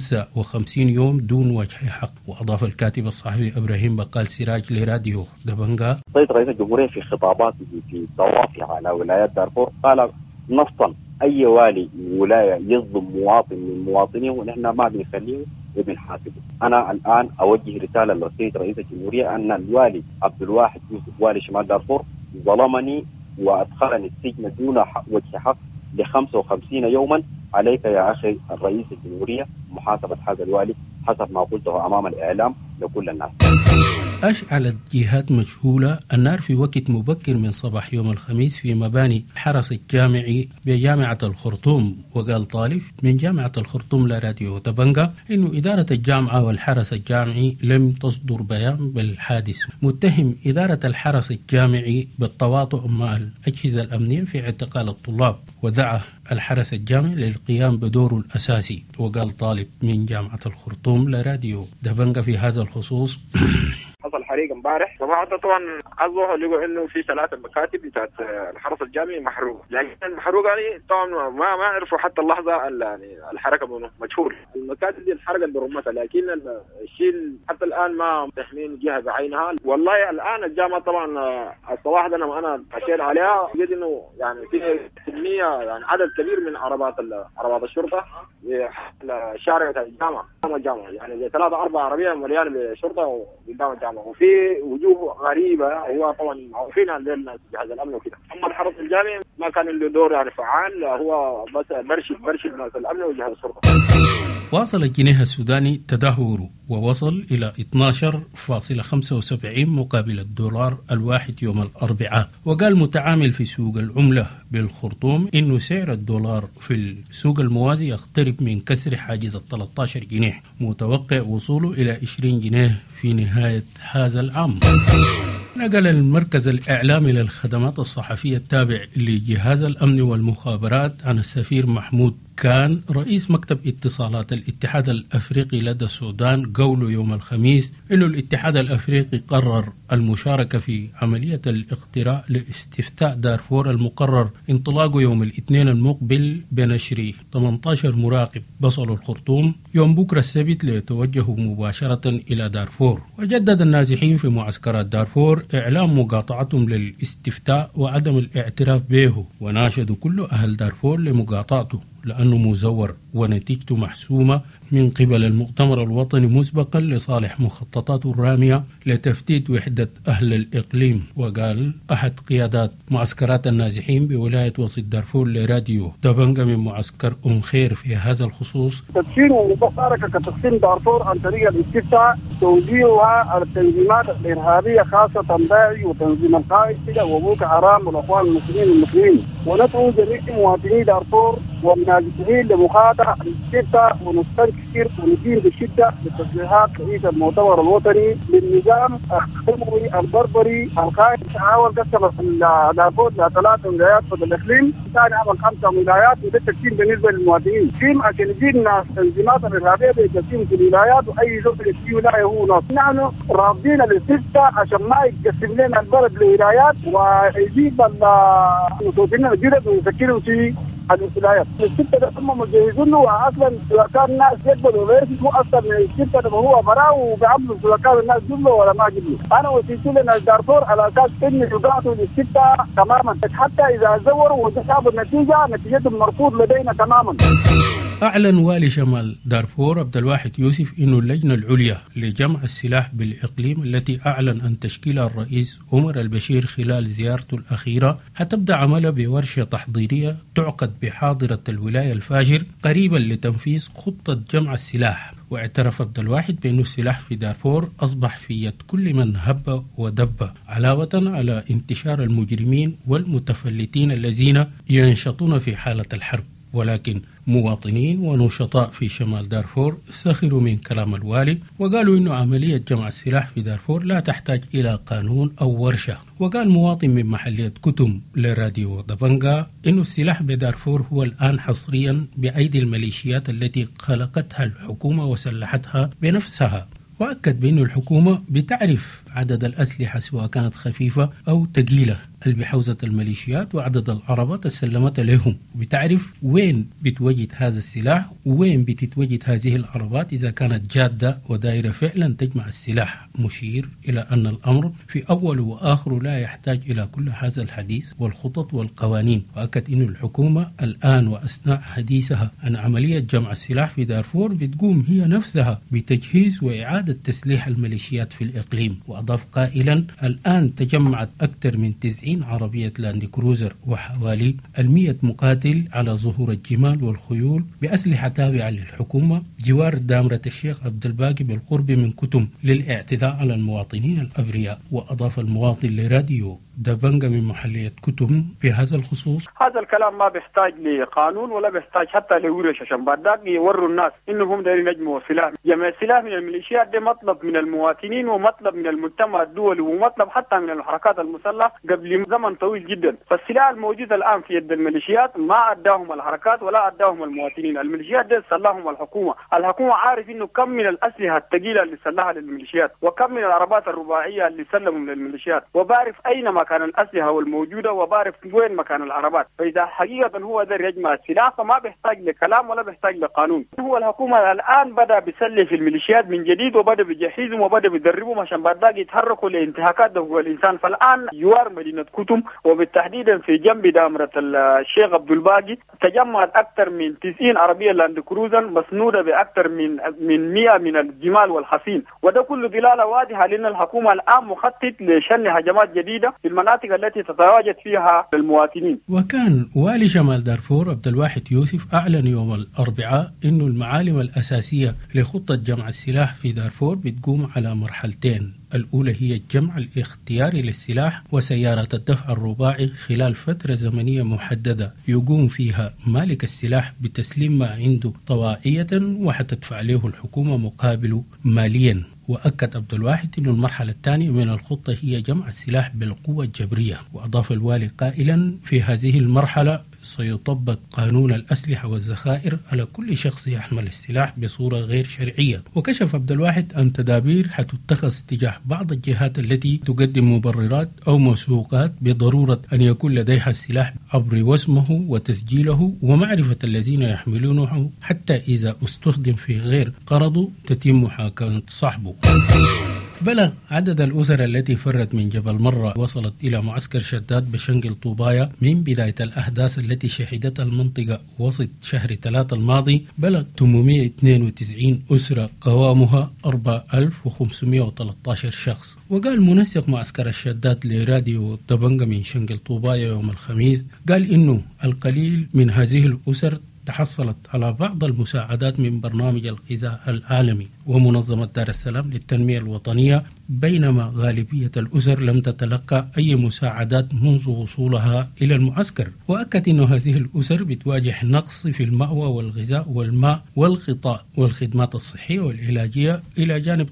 55 يوم دون وجه حق. وأضاف الكاتب الصحفي إبراهيم بقال سراج لراديو دبنجا: سيد رئيس الجمهورية في خطاباته في طوافه على ولايات دارفور قال نصا أي والي ولاية يظلم مواطن من مواطنيه ونحن ما بنخليه وبنحاسبه. أنا الآن أوجه رسالة للسيد رئيس الجمهورية أن الوالي عبد الواحد يوسف والي شمال دارفور ظلمني وأدخلني السجن دون وجه حق ل55 يوما. عليك يا أخي الرئيس الجمهورية محاسبة هذا الوالي حسب ما قلته أمام الإعلام لكل الناس. أشعلت جهات مجهولة النار في وقت مبكر من صباح يوم الخميس في مباني الحرس الجامعي بجامعة الخرطوم. وقال طالب من جامعة الخرطوم لراديو دبنجا إنه إدارة الجامعة والحرس الجامعي لم تصدر بيان بالحادث، متهم إدارة الحرس الجامعي بالتواطؤ مع الأجهزة الأمنية في اعتقال الطلاب، ودعا الحرس الجامعي للقيام بدوره الأساسي. وقال طالب من جامعة الخرطوم لراديو دبنجا في هذا الخصوص: حصل حريق امبارح صباحا، طبعا عزوها لقوا انه في 3 مكاتب بتاعت الحرس الجامعي محروق، لكن المحروق يعني طبعا ما عرفوا حتى اللحظه يعني الحركه منه مجهول. المكاتب دي انحرقت برمتها، لكن الشيء حتى الان ما متحمين جهه بعينها. والله الان الجامعه طبعا الصباح ده انا مشيت عليها لقيت انه يعني في كميه يعني عدد كبير من عربات الشرطه الشارع بتاع الجامعه يعني 3-4 عربيه مليانه بالشرطه قدام الجامعه، وفي وجوه غريبه. هو طبعا معروفين عن الناس جهاز الامن وكده. اما الحرس الجامعي ما كان له دور يعني فعال، هو بس برشد ناس الامن وجهاز الشرطه. واصل الجنيه السوداني تدهوره ووصل إلى 12.75 مقابل الدولار الواحد يوم الأربعاء. وقال متعامل في سوق العملة بالخرطوم إنه سعر الدولار في السوق الموازي يقترب من كسر حاجز 13 جنيه، متوقع وصوله إلى 20 جنيه في نهاية هذا العام. نقل المركز الإعلامي للخدمات الصحفية التابع لجهاز الأمن والمخابرات عن السفير محمود كان رئيس مكتب اتصالات الاتحاد الأفريقي لدى السودان قوله يوم الخميس إنه الاتحاد الأفريقي قرر المشاركة في عملية الاقتراع لاستفتاء دارفور المقرر انطلاقه يوم الاثنين المقبل بنشر 18 مراقب بصلوا الخرطوم يوم بكرة السبت ليتوجهوا مباشرة إلى دارفور. وجدد النازحين في معسكرات دارفور إعلام مقاطعتهم للاستفتاء وعدم الاعتراف به، وناشدوا كل أهل دارفور لمقاطعته لأنه مزور ونتيجته محسومة من قبل المؤتمر الوطني مسبقا لصالح مخططاته الرامية لتفتيت وحدة أهل الإقليم. وقال أحد قيادات معسكرات النازحين بولاية وسط دارفور لراديو دبنجا من معسكر خير في هذا الخصوص: تدشين ومشاركة كتقسيم دارفور عن طريق الاستفتاء توجيهها على التنظيمات الإرهابية خاصة داعش وتنظيم القاعدة وبوكو حرام والأخوان المسلمين وندعو جميع مواطني دارفور والنازحين لمقاطعة الاستفتاء ونستنكر وندين بشدة لتصريحات رئيس المؤتمر الوطني للنظام الخمري البربري القائد تحاول قسم دارفور ل3 ولايات في الإقليم، ثاني عمل 5 ولايات، وده تقسيم بالنسبة للمواطنين. فيهم عشان يجينا الناس التنظيمات الإرهابية بتقسيم في الولايات، وأي زول في ولاية هو ناس. نحن رافضين الاستفتاء عشان ما يقسم لنا البلد لولايات ويجيب المواطنين الجدد ويسكنوا في الولايات. الستة ده هم مجهزينه، واصلا سواء الناس يقبلوا غير مو اصلا من الستة ده هو براء وبيعملوا سواء الناس جبله ولا ما جبله. انا وصيت لنا دارفور على اساس ان يضاعفوا للستة تماما، حتى اذا زوروا وجابوا النتيجة نتيجتهم مرفوض لدينا تماما. أعلن والي شمال دارفور عبد الواحد يوسف إنه اللجنة العليا لجمع السلاح بالإقليم التي أعلن أن تشكيلها الرئيس عمر البشير خلال زيارته الأخيرة حتبدأ عملها بورشة تحضيرية تعقد بحاضرة الولاية الفاجر قريبا لتنفيذ خطة جمع السلاح. واعترف عبد الواحد بأن السلاح في دارفور أصبح في يد كل من هب ودب، علاوة على انتشار المجرمين والمتفلتين الذين ينشطون في حالة الحرب. ولكن مواطنين ونشطاء في شمال دارفور سخروا من كلام الوالي وقالوا إنه عملية جمع السلاح في دارفور لا تحتاج إلى قانون أو ورشة. وقال مواطن من محلية كتم لراديو دبنجا إنه السلاح بدارفور هو الآن حصريا بأيدي الميليشيات التي خلقتها الحكومة وسلحتها بنفسها. وأكد بأن الحكومة بتعرف عدد الأسلحة سواء كانت خفيفة أو ثقيلة بحوزة الميليشيات وعدد العربات السلمت لهم، وبتعرف وين بتوجد هذا السلاح وين بتتوجد هذه العربات إذا كانت جادة ودائرة فعلا تجمع السلاح، مشير إلى أن الأمر في أول وآخر لا يحتاج إلى كل هذا الحديث والخطط والقوانين. وأكد أن الحكومة الآن وأثناء حديثها عن عملية جمع السلاح في دارفور بتقوم هي نفسها بتجهيز وإعادة تسليح الميليشيات في الإقليم. وأضاف قائلا الآن تجمعت أكثر من 90 عربية لاند كروزر وحوالي 100 مقاتل على ظهور الجمال والخيول بأسلحة تابعة للحكومة جوار دامرة الشيخ عبد الباقي بالقرب من كتم للاعتداء على المواطنين الأبرياء. وأضاف المواطن لراديو دبنجا من محلية كتم في هذا الخصوص: هذا الكلام ما بيحتاج لقانون ولا بيحتاج حتى لورش عشان بعد ذاك يوروا الناس انهم دايرين يجمعوا سلاح. جمع السلاح من الميليشيات ده مطلب من المواطنين ومطلب من المجتمع الدولي ومطلب حتى من الحركات المسلحة قبل زمن طويل جدا. فالسلاح الموجود الآن في يد الميليشيات ما أداهم الحركات ولا أداهم المواطنين. الميليشيات ده سلاهم الحكومة عارف انه كم من الأسلحة الثقيلة اللي سلاها للميليشيات وكم من العربات الرباعية اللي سلموا للميليشيات، وبعرف أينما كان الأسلحة الموجودة وبعرف وين مكان العربات. فإذا حقيقة هو ده يجمع السلاح فما بيحتاج لكلام ولا بيحتاج لقانون. هو الحكومة الآن بدأ بيسلح في الميليشيات من جديد وبدأ بيجهزهم وبدأ بيدربهم عشان بعد ذاك يتحركوا لانتهاكات حقوق الإنسان. فالآن جوار مدينة كتم وبالتحديد في جنب دامرة الشيخ عبد الباقي تجمعت أكثر من 90 عربية لاند كروزر مسنودة بأكثر من 100 من الجمال والحصين. وده كله دلالة واضحة لأن الحكومة الآن مخطط لشن هجمات جديدة في المناطق التي تتواجد فيها المواطنين. وكان والي شمال دارفور عبد الواحد يوسف أعلن يوم الأربعاء إنه المعالم الأساسية لخطة جمع السلاح في دارفور بتقوم على مرحلتين. الأولى هي الجمع الاختياري للسلاح وسيارة الدفع الرباعي خلال فترة زمنية محددة يقوم فيها مالك السلاح بتسليم ما عنده طوائية وحتدفع له الحكومة مقابله ماليا. وأكد عبد الواحد أن المرحلة الثانية من الخطة هي جمع السلاح بالقوة الجبرية. وأضاف الوالي قائلا في هذه المرحلة سيطبق قانون الأسلحة والذخائر على كل شخص يحمل السلاح بصورة غير شرعية. وكشف عبد الواحد عن تدابير حتتخذ تجاه بعض الجهات التي تقدم مبررات أو مسوقات بضرورة أن يكون لديها السلاح عبر وسمه وتسجيله ومعرفة الذين يحملونه حتى إذا استخدم في غير غرضه تتم محاكمة صاحبه. بلغ عدد الأسر التي فرت من جبل مرة وصلت إلى معسكر شداد بشنقل طوبايا من بداية الأحداث التي شهدتها المنطقة وسط شهر 3 الماضي بلغ 892 أسرة قوامها 4513 شخص. وقال منسق معسكر الشداد لراديو دبنجا من شنقل طوبايا يوم الخميس قال إنه القليل من هذه الأسر تحصلت على بعض المساعدات من برنامج الغذاء العالمي ومنظمة دار السلام للتنمية الوطنية، بينما غالبية الأسر لم تتلقى أي مساعدات منذ وصولها إلى المعسكر. وأكد أن هذه الأسر بتواجه نقص في المأوى والغذاء والماء والغطاء والخدمات الصحية والعلاجية إلى جانب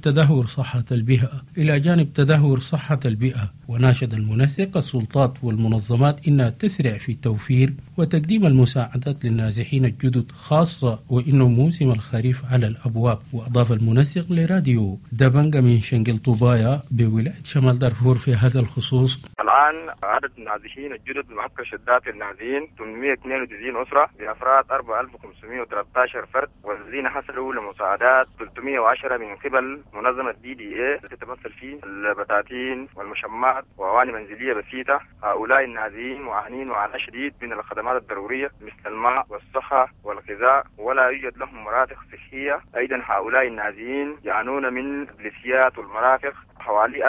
تدهور صحة البيئة. وناشد المنسق السلطات والمنظمات إنها تسرع في توفير وتقديم المساعدات للنازحين الجدد، خاصة وإنه موسم الخريف على الأبواب. وأضاف المنسق لراديو دبنجا من شنقل طوبايا بولاية شمال دارفور في هذا الخصوص: الآن عدد النازحين الجدد بمعسكر شدات النازحين 892 أسرة بأفراد 4513 فرد، والذين حصلوا لمساعدات 310 من قبل منظمة DDA التي تتمثل في البطاطين والمشمعات وأواني منزلية بسيطة. هؤلاء النازحين معانين معاناة شديد من الخدمات الضرورية مثل الماء والصحة والغذاء، ولا يوجد لهم مرافق صحية. أيضا هؤلاء النازحين يعانون من البليسيات والمرافق، حوالي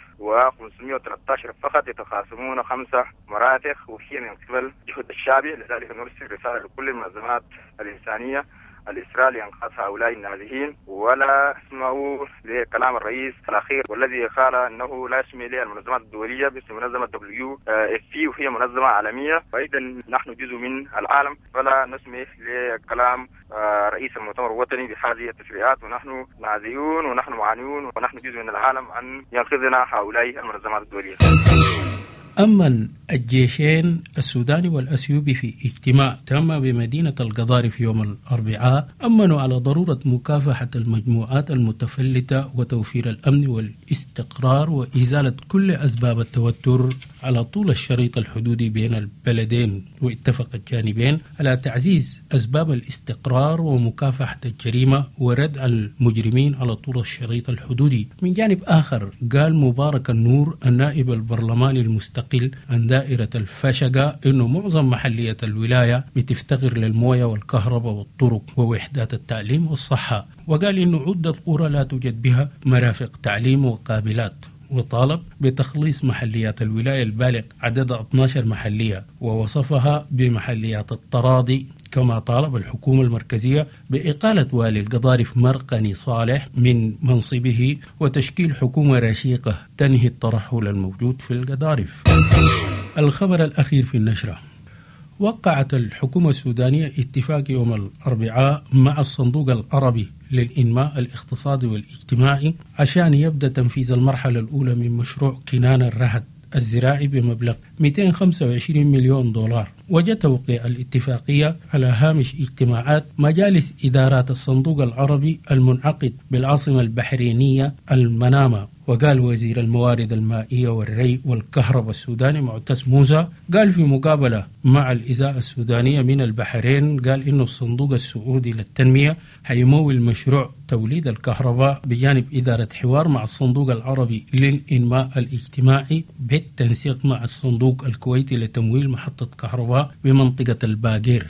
4513 فقط يتخاصمون 5 مرافق، وهي من قبل جهد الشعبي. لذلك نرسل رسالة لكل المنظمات الإنسانية الإسراء لإنقاذ هؤلاء النازحين، ولا اسمعوا لكلام الرئيس الأخير والذي قال أنه لا يسمي لها المنظمات الدولية باسم منظمة WFP، وهي منظمة عالمية، وأيضا نحن جزء من العالم، فلا نسمي لكلام رئيس المؤتمر الوطني بهذه التشريعات. ونحن نازحون ونحن معانون ونحن جزء من العالم أن ينقذنا هؤلاء المنظمات الدولية. أمن الجيشين السوداني والأثيوبي في اجتماع تم بمدينة القضارف يوم الأربعاء أمنوا على ضرورة مكافحة المجموعات المتفلتة وتوفير الأمن والاستقرار وإزالة كل أسباب التوتر على طول الشريط الحدودي بين البلدين. واتفق الجانبين على تعزيز أسباب الاستقرار ومكافحة الجريمة وردع المجرمين على طول الشريط الحدودي. من جانب آخر قال مبارك النور النائب البرلماني المستقل عن دائرة الفشقة إنه معظم محلية الولاية بتفتقر للموية والكهرباء والطرق ووحدات التعليم والصحة، وقال إنه عدة قرى لا توجد بها مرافق تعليم وقابلات، وطالب بتخليص محليات الولاية البالغ عددها 12 محلية ووصفها بمحليات التراضي. كما طالب الحكومة المركزية بإقالة والي القضارف مرقني صالح من منصبه وتشكيل حكومة رشيقة تنهي الترحل الموجود في القضارف. الخبر الأخير في النشرة: وقعت الحكومة السودانية اتفاق يوم الأربعاء مع الصندوق العربي للإنماء الاقتصادي والاجتماعي عشان يبدأ تنفيذ المرحلة الأولى من مشروع كنان الرهد الزراعي بمبلغ 225 مليون دولار. وجاء توقيع الاتفاقية على هامش اجتماعات مجالس إدارات الصندوق العربي المنعقد بالعاصمة البحرينية المنامة. وقال وزير الموارد المائية والري والكهرباء السوداني معتز موسى قال في مقابلة مع الإذاعة السودانية من البحرين قال إنه الصندوق السعودي للتنمية هيمول مشروع توليد الكهرباء بجانب إدارة حوار مع الصندوق العربي للإنماء الاجتماعي بالتنسيق مع الصندوق الكويتي لتمويل محطة كهرباء بمنطقة الباقير.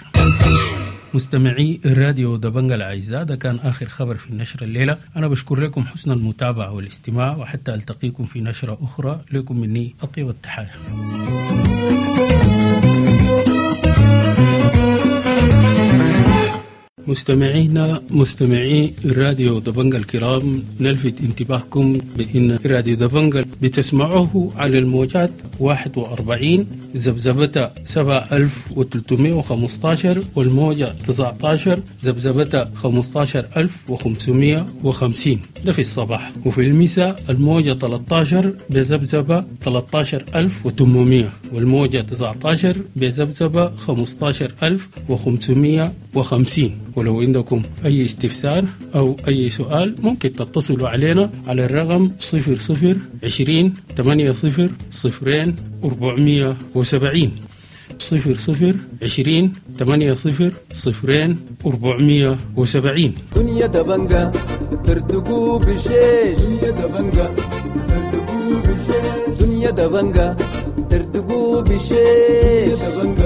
مستمعي راديو دبنجة الأعزاء، ده كان آخر خبر في النشرة الليلة. أنا بشكر لكم حسن المتابعة والاستماع، وحتى ألتقيكم في نشرة أخرى لكم مني أطيب التحايا. مستمعي راديو دبنجة الكرام، نلفت انتباهكم بأن راديو دبنجة بتسمعوه على الموجات 41 زبزبتها 7315 والموجة 19 زبزبتها 15550. ده في الصباح. وفي المساء الموجة 13 بزبزبة 13800 والموجة 19 بزبزبة 15550. ولو عندكم أي استفسار أو أي سؤال ممكن تتصلوا علينا على الرقم 0020 80 0 470 0020 80 0 470. دنيا دبنجة ترتقو بشيش، دنيا دبنجة ترتقو بشيش، دنيا دبنجة ترتقو بشيش،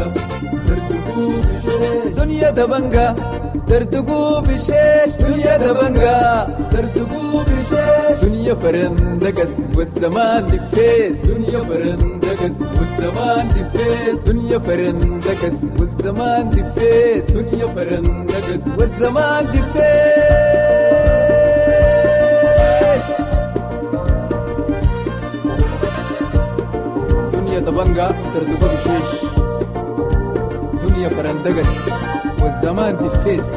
دنيا دبنجة ترتقو بشيش، دنيا دبنجة ترتقو بشيش، دنيا فرندقس والزمان دفيس، دنيا فرندقس والزمان دفيس، دنيا فرندقس والزمان دفيس، دنيا فرندقس والزمان دفيس. دنيا دبنجة ترتقو بشيش، دنيا فرندقس والزمان دفيس.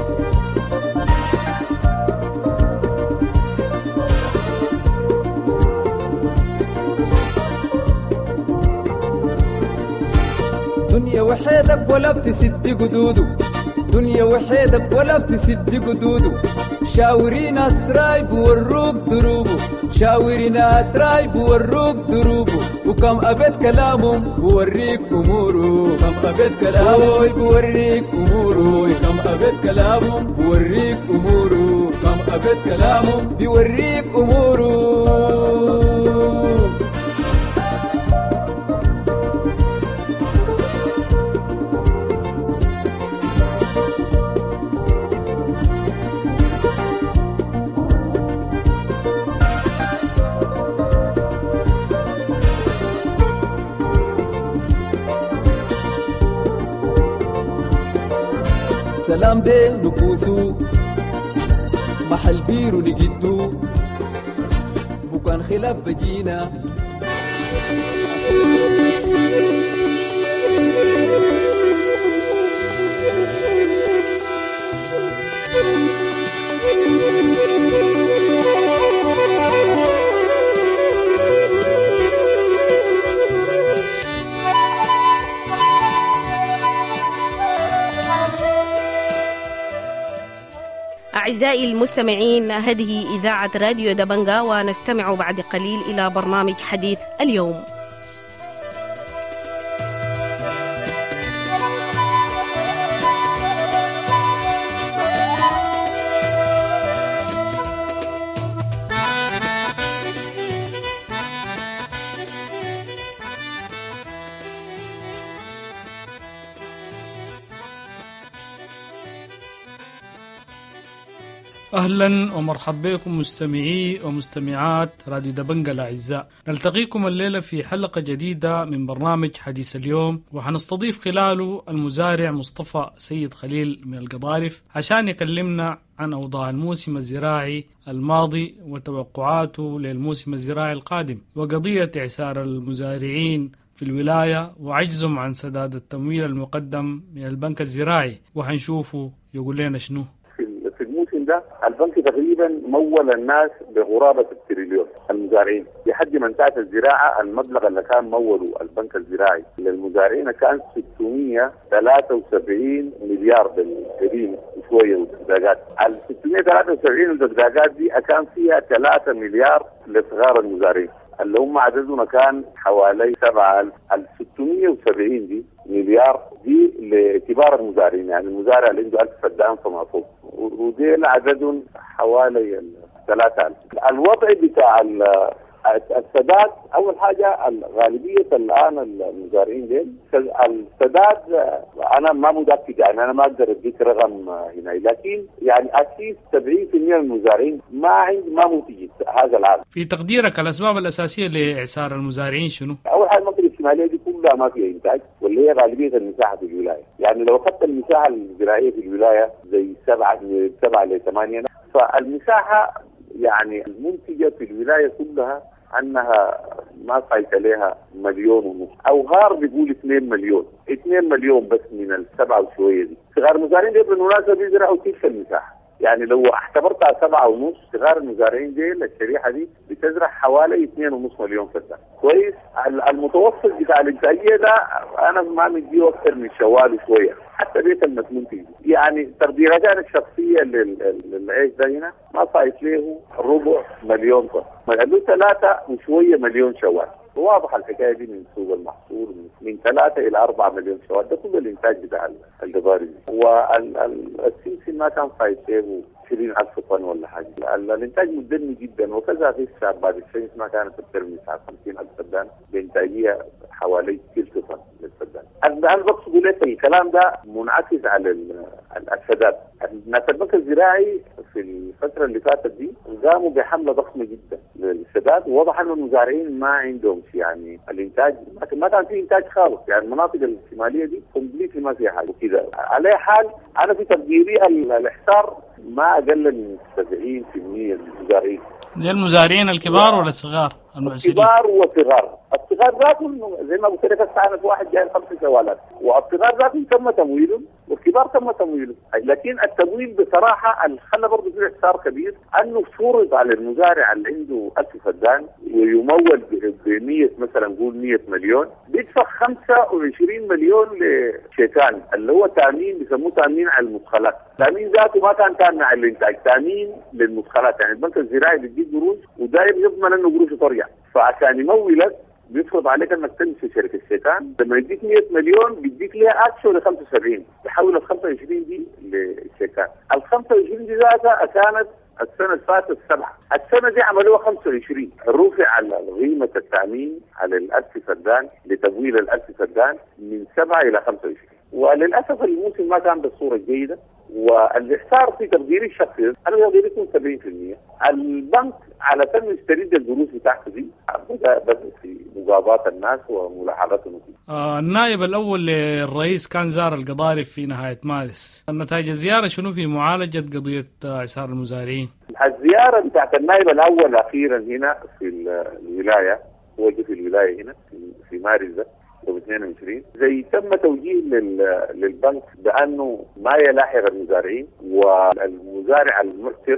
دنيا وحيدك ولا بتسد قدوده، دنيا وحيدك ولا بتسد قدوده، شاوري ناس راي بوروك دروبه شاوري ناس راي بوروك دروبه وكم أبد كلامهم بوريك أموره كم أبد كلامهم بوريك أموره كم أبد كلامهم بوريك أموره كم أبد كلامهم بوريك أموره. سلام ده نكوسو محل بيرو نجدو بكان خلاف بجينا أعزائي المستمعين، هذه إذاعة راديو دبنجا، ونستمع بعد قليل إلى برنامج حديث اليوم. أهلا ومرحبا بكم مستمعي ومستمعات راديو دبنجا الأعزاء. نلتقيكم الليلة في حلقة جديدة من برنامج حديث اليوم، وحنستضيف خلاله المزارع مصطفى سيد خليل من القضارف عشان يكلمنا عن أوضاع الموسم الزراعي الماضي وتوقعاته للموسم الزراعي القادم، وقضية إعسار المزارعين في الولاية وعجزهم عن سداد التمويل المقدم من البنك الزراعي، وحنشوفوا يقول لنا شنو. في الموسم ده البنك تقريبا مول الناس بقرابة التريليون المزارعين. لحد ما انتهت الزراعة المبلغ اللي كان موله البنك الزراعي للمزارعين كان 673 مليار بالقديم شوية ودقاقات. ال 673 ودقاقات دي كان فيها 3 مليار لصغار المزارعين اللي هم عددنا كان حوالي 7000. ال 670 دي مليار دي لكبار المزارعين، يعني المزارع اللي عنده 1000 فدان فما فوق، وديل عددهم حوالي 3000. الوضع بتاع السداد، اول حاجه الغالبيه الان المزارعين ديل السداد انا ما متاكد، يعني انا ما اقدر اديك رقم هنا، لكن يعني اكيد 70% من المزارعين ما منتجين هذا العام. في تقديرك الاسباب الاساسيه لاعسار المزارعين شنو؟ اول حاجه المنطقه الشماليه دي كلها ما فيها انتاج، واللي هي غالبيه المساحه في الولايه، يعني لو اخذت المساحه الزراعيه في الولايه زي 7 ل 8، فالمساحه يعني المنتجه في الولايه كلها انها ما قايت عليها 1.5 مليون، او غار بيقول 2 مليون، 2 مليون بس من السبعه وشويه دي. صغار المزارعين دي بالمناسبه بيزرعوا تلك المساحه، يعني لو اعتبرتها 7.5 صغار المزارعين دي الشريحه دي بتزرع حوالي 2.5 مليون فدان. كويس. المتوسط بتاع الانتاجيه ده انا ما مديه اكثر من شوال وشويه، حتى بيت المنتج يعني تقديراتي الشخصيه للعيش ده هنا ما صايت له 250 مليون طن، له 3 وشويه مليون شوال. واضح الحكايه دي من سوق المحصول من 3 إلى 4 مليون شوال، ده كل الانتاج بتاع الجباري. والسمسم ما كان صايت له 20,000 طن ولا حاجه. الانتاج مدني جدا، وكذا في بعد الشمس ما كانت ترمي 50,000 فدان بانتاجيه حوالي 3 طن للفدان. انا بقصد لك الكلام ده منعكس على السداد. الناس البنك الزراعي في الفتره اللي فاتت دي قاموا بحمله ضخمه جدا للسداد، ووضح انه المزارعين ما عندهم يعني الانتاج ما كان في انتاج خالص، يعني المناطق الشماليه دي كومبليت ما فيها حاجه وكده. على حال انا في تقديري الاحصار ما اقل من 70% من المزارعين. المزارعين الكبار ولا الصغار؟ الكبار والصغار. الصغار ذاتهم زي ما قلت لك السنة واحد جاي 5 جوالات، والصغار ذاتهم تم تمويلهم والكبار تم تمويلهم. لكن التمويل بصراحة خلى برضه في إحصار كبير أنه فرض على المزارع اللي عنده 1000 فدان ويمول ب100 مثلا نقول 100 مليون، بيدفع 25 مليون لشيكان اللي هو تأمين، بيسموه تأمين على المدخلات. تأمين ذاته ما كان تأمين على الإنتاج، تأمين للمدخلات. يعني البنك الزراعي بيديك قروش وداير يضمن أنه قروشه طريع، فعشان يمولك بيفرض عليك انك تمشي شركه الشيكان. لما يديك 100 مليون بيديك لها اكثر ل 75، تحول ال 25 دي للشيكان. ال 25 دي ذاتها كانت السنه اللي فاتت 7، السنه دي عملوها 25. رفع على قيمه التامين على ال1000 فدان لتمويل ال1000 فدان من 7 الى 25. وللاسف الموسم ما كان بالصوره الجيده، والاحصار في تقديري الشخصي انا تقديري يكون 70%. البنك على سن يسترد القروش بتاعته دي بس في مجابات الناس وملاحظاتهم. النائب الاول للرئيس كان زار القضارف في نهايه مارس، النتائج الزياره شنو في معالجه قضيه اعسار المزارعين؟ الزياره بتاعت النائب الاول اخيرا هنا في الولايه، هو جه في الولايه هنا في مارس ده 22 زي تم توجيه للبنك بانه ما يلاحق المزارعين، والمزارع المعسر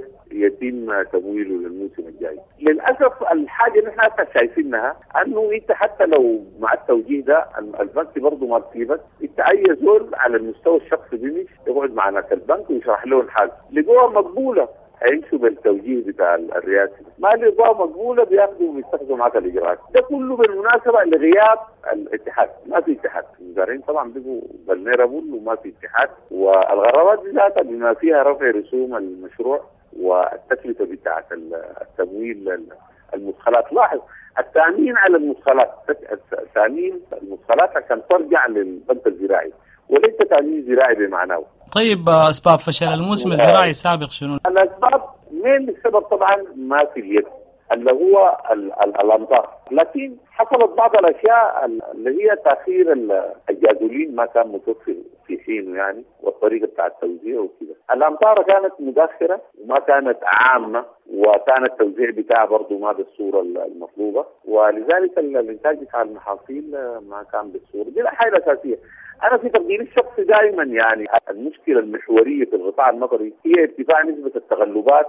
يتم تمويله للموسم الجاي. للاسف الحاجه اللي احنا شايفينها انه انت حتى لو مع التوجيه ده البنك برضه ما بسيبك، انت اي زول على المستوى الشخصي بيمشي يقعد مع ناس البنك ويشرح له الحال، لقوها مقبوله هيمشوا بالتوجيه بتاع الرئاسي، ما لقوها مقبوله بياخذوا ويستخدموا معك الاجراءات. ده كله بالمناسبه لغياب الاتحاد، ما في اتحاد. المزارعين طبعا بيبقوا فالنيرابل وما في اتحاد، والغرامات ذاتها بما فيها رفع رسوم المشروع والتكلفه بتاعت التمويل المدخلات. لاحظ التامين على المدخلات، تامين المدخلات عشان ترجع للبنك الزراعي وليس تامين زراعي بمعناه. طيب اسباب فشل الموسم الزراعي السابق شنو؟ الاسباب مين السبب؟ طبعا ما في اليد اللي هو الامطار، لكن حصلت بعض الاشياء اللي هي تاخير الجادولين ما كان متوفر في حينه يعني، والطريقه بتاع التوزيع وكذا. الامطار كانت متاخره وما كانت عامه، وكان التوزيع بتاعها برضه ما بالصوره المطلوبه، ولذلك الانتاج بتاع المحاصيل ما كان بالصوره دي. الحاجه الاساسيه أنا في تقديري الشخصي دائما يعني المشكلة المحورية في القطاع المطري هي ارتفاع نسبة التغلبات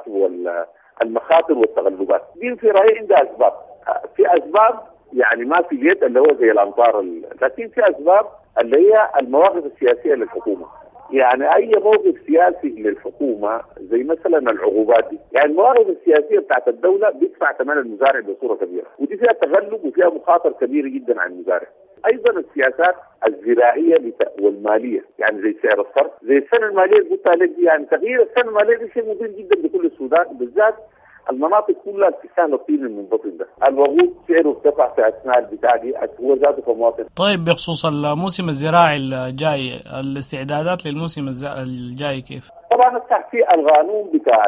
والمخاطر والتغلبات. دي في رأيي عندها أسباب، في أسباب يعني ما في اليد اللي هو زي الأمطار، لكن في أسباب اللي هي المواقف السياسية للحكومة. يعني أي موقف سياسي للحكومة زي مثلا العقوبات دي، يعني المواقف السياسية بتاعت الدولة بيدفع ثمن المزارع بصورة كبيرة، ودي فيها تغلب وفيها مخاطر كبيرة جدا على المزارع. ايضا السياسات الزراعيه والماليه، يعني زي سعر الصرف، زي السنه الماليه اللي قلت لك دي، يعني تغيير السنه الماليه دي شيء مهم جدا لكل السودان، بالذات المناطق كلها تستاهل الطين المنبطن ده. الوقود سعره ارتفع في اثناء البتاع دي، هو ذاته كمواطن. طيب بخصوص الموسم الزراعي الجاي، الاستعدادات للموسم الجاي كيف؟ طبعا في القانون بتاع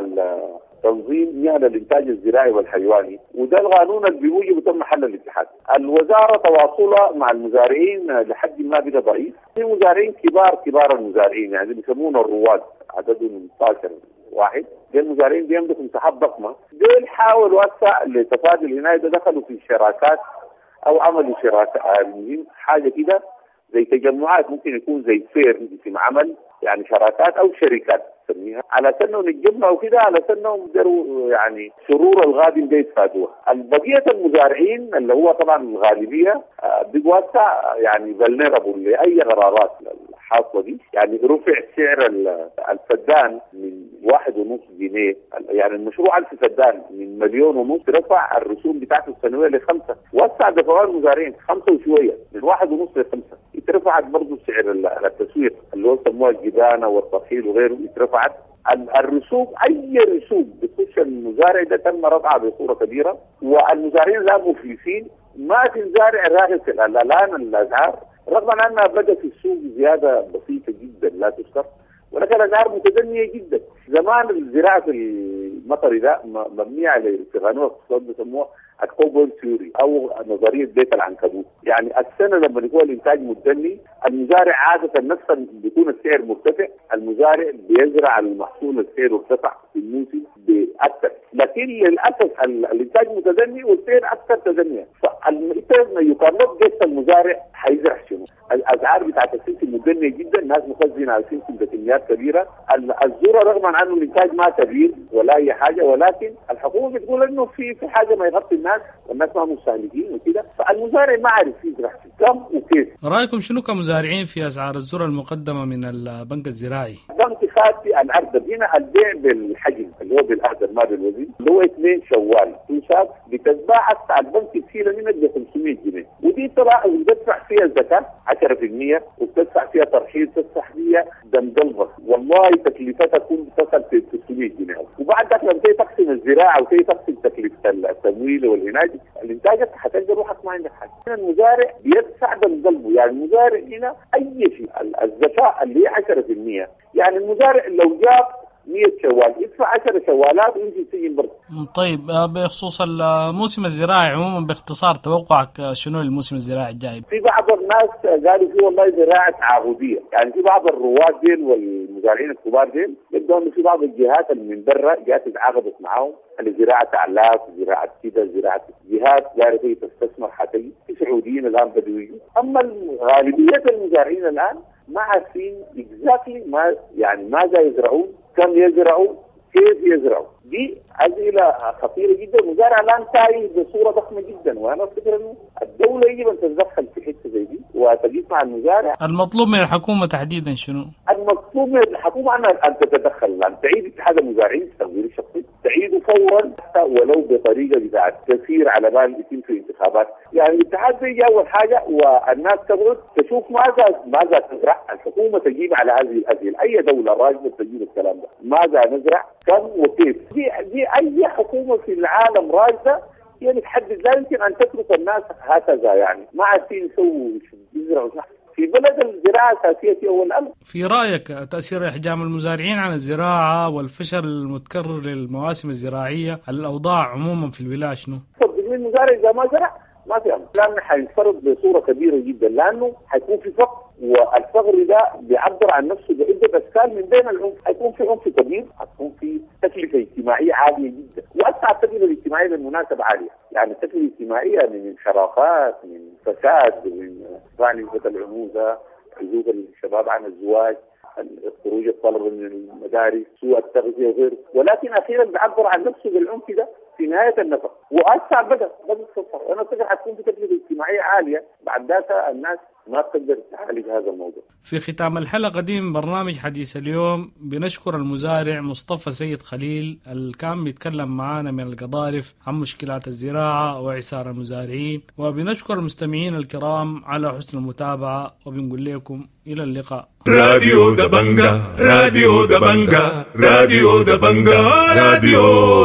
تنظيم مهن الانتاج الزراعي والحيواني، وده القانون اللي بيوجب تم حل الاتحاد. الوزاره تواصلها مع المزارعين لحد ما بقى ضعيف. في مزارعين كبار المزارعين يعني بيسمونه الرواد، عددهم 16 واحد. دي المزارعين بيملكوا مساحات ضخمه، دول حاولوا وسع لتفادي العنايه، دخلوا في شراكات او عملوا شراكات حاجه كده زي تجمعات، ممكن يكون زي فير اسم عمل، يعني شراكات او شركات نسميها، على انهم يتجمعوا كده، على انهم يقدروا يعني سرور الغادم ده يتفادوها. البقيه المزارعين اللي هو طبعا الغالبيه بيوسع يعني فالنيرابل لاي قرارات الحاصله دي. يعني رفع سعر الفدان من 1.5 جنيه، يعني المشروع 1000 فدان من 1.5 مليون، رفع الرسوم بتاعته السنويه ل5، وسع دفعات المزارعين 5 وشويه من 1.5 ل5. اترفعت برضه سعر التسويق اللي هو سموها الجبانه والطحين وغيره، اترفعت الرسوم. اي رسوم بتخش المزارع ده تم رفعها بصوره كبيره، والمزارعين لا مفلسين، ما في مزارع راغب في الان الاسعار، رغم انها بدات في السوق زياده بسيطه جدا لا تذكر، ولكن الاسعار متدنيه جدا. زمان الزراعه المطري ده مبنيه على قانون الاقتصاد بيسموها الكوبون ثيوري او نظريه بيت العنكبوت. يعني السنه لما يكون الانتاج متدني، المزارع عاده نفسا بيكون السعر مرتفع، المزارع بيزرع المحصول السعر ارتفع في الموسم باكثر. لكن لكن للاسف الانتاج متدني والسعر اكثر تدنيا. فالميتين يقارنوا جيش المزارع حيزرع شنو؟ الاسعار بتاعت السمسم مدنيه جدا، الناس مخزنه على السمسم بكميات كبيره. الذره رغم عنه الانتاج ما كبير ولا اي حاجه، ولكن الحكومه بتقول انه في حاجه ما يغطي الناس والناس ما مستهلكين وكده، فالمزارع ما عارف يزرع كم وكيف. رايكم شنو كمزارعين في اسعار الذره المقدمه من البنك الزراعي؟ البنك خاطي العرض هنا البيع بالحجم اللي هو بالاهدر ما بالوزن، اللي هو 2 شوال توشات بتتباع حتى البنك تشيلها منك ب 500 جنيه، ودي ترى بتدفع فيها الزكاه 10% وبتدفع فيها ترحيل، تدفع فيها دمدمه، والله تكلفتها تكون تصل في 600 جنيه. وبعد ذلك لما تيجي تقسم الزراعه وتيجي تقسم تكلفه التمويل والانتاج، الانتاج حتلقى روحك ما عندك حاجه. هنا المزارع بيدفع دمدمه، يعني المزارع هنا اي شيء الزكاه اللي هي 10%، يعني المزارع لو جاب 100 شوال يدفع 10 شوالات ويمشي يسجن برضه. طيب بخصوص الموسم الزراعي عموما باختصار توقعك شنو الموسم الزراعي الجاي؟ في بعض الناس قالوا في والله زراعه تعاقديه، يعني في بعض الرواد ديل والمزارعين الكبار ديل يبدو انه في بعض الجهات اللي من برا جات اتعاقدت معاهم لزراعه اعلاف، زراعه كده، زراعه جهات دايره هي تستثمر حتى في سعوديين الان بدوا يجوا. اما غالبيه المزارعين الان ما عارفين اكزاكتلي ماذا يزرعون، كم يزرعوا، كيف يزرعوا. دي أسئلة خطيرة جدا. المزارع الآن تايه بصورة ضخمة جدا، وأنا أفكر إنه الدولة يجب أن تتدخل في حتة زي دي وتجيب مع المزارع. المطلوب من الحكومة تحديدا شنو؟ المطلوب من الحكومة أن تتدخل، أن تعيد اتحاد المزارعين تغيير الشخصي، تعيده فورا حتى ولو بطريقة بتاعت تسير على بال يتم في انتخابات. يعني الاتحاد يجي أول حاجة والناس تقعد تشوف ماذا تزرع، الحكومة تجيب على هذه الأسئلة. أي دولة راجلة تجيب الكلام ده، ماذا نزرع، كم وكيف. دي أي حكومة في العالم راجلة يعني تحدد. لا يمكن أن تترك الناس هكذا، يعني ما عارفين يسووا يزرعوا. في بلد الزراعة أساسية في أول الأمر. في رأيك تأثير إحجام المزارعين على الزراعة والفشل المتكرر للمواسم الزراعية على الأوضاع عموما في الولاية شنو؟ المزارع إذا ما زرع ما في أمر، لأنه حينفرد بصورة كبيرة جدا، لأنه حيكون في فقر، والفقر ده بيعبر عن نفسه بعدة أشكال من بين العنف. حيكون في عنف كبير، حتكون في تكلفة اجتماعية عالية جدا، وأكثر التكلفة الاجتماعية بالمناسبة عالية، يعني التكلفة الاجتماعية من انحرافات، من فساد، من نسبة العنوسة، عزوف الشباب عن الزواج، خروج الطلبة من المدارس، سوء التغذية وغيره. ولكن أخيرا بيعبر عن نفسه بالعنف ده في نهاية النفق، وأسع بدأ الصفر. أنا أعتقد حتكون في تكلفة اجتماعية عالية، بعد ذاك الناس ما تقدر تعالج هذا الموضوع. في ختام الحلقة دي من برنامج حديث اليوم بنشكر المزارع مصطفى سيد خليل اللي كان بيتكلم معانا من القضارف عن مشكلات الزراعة وإعسار المزارعين، وبنشكر المستمعين الكرام على حسن المتابعة، وبنقول لكم إلى اللقاء. راديو دبنجا، راديو دبنجا، راديو دبنجا، راديو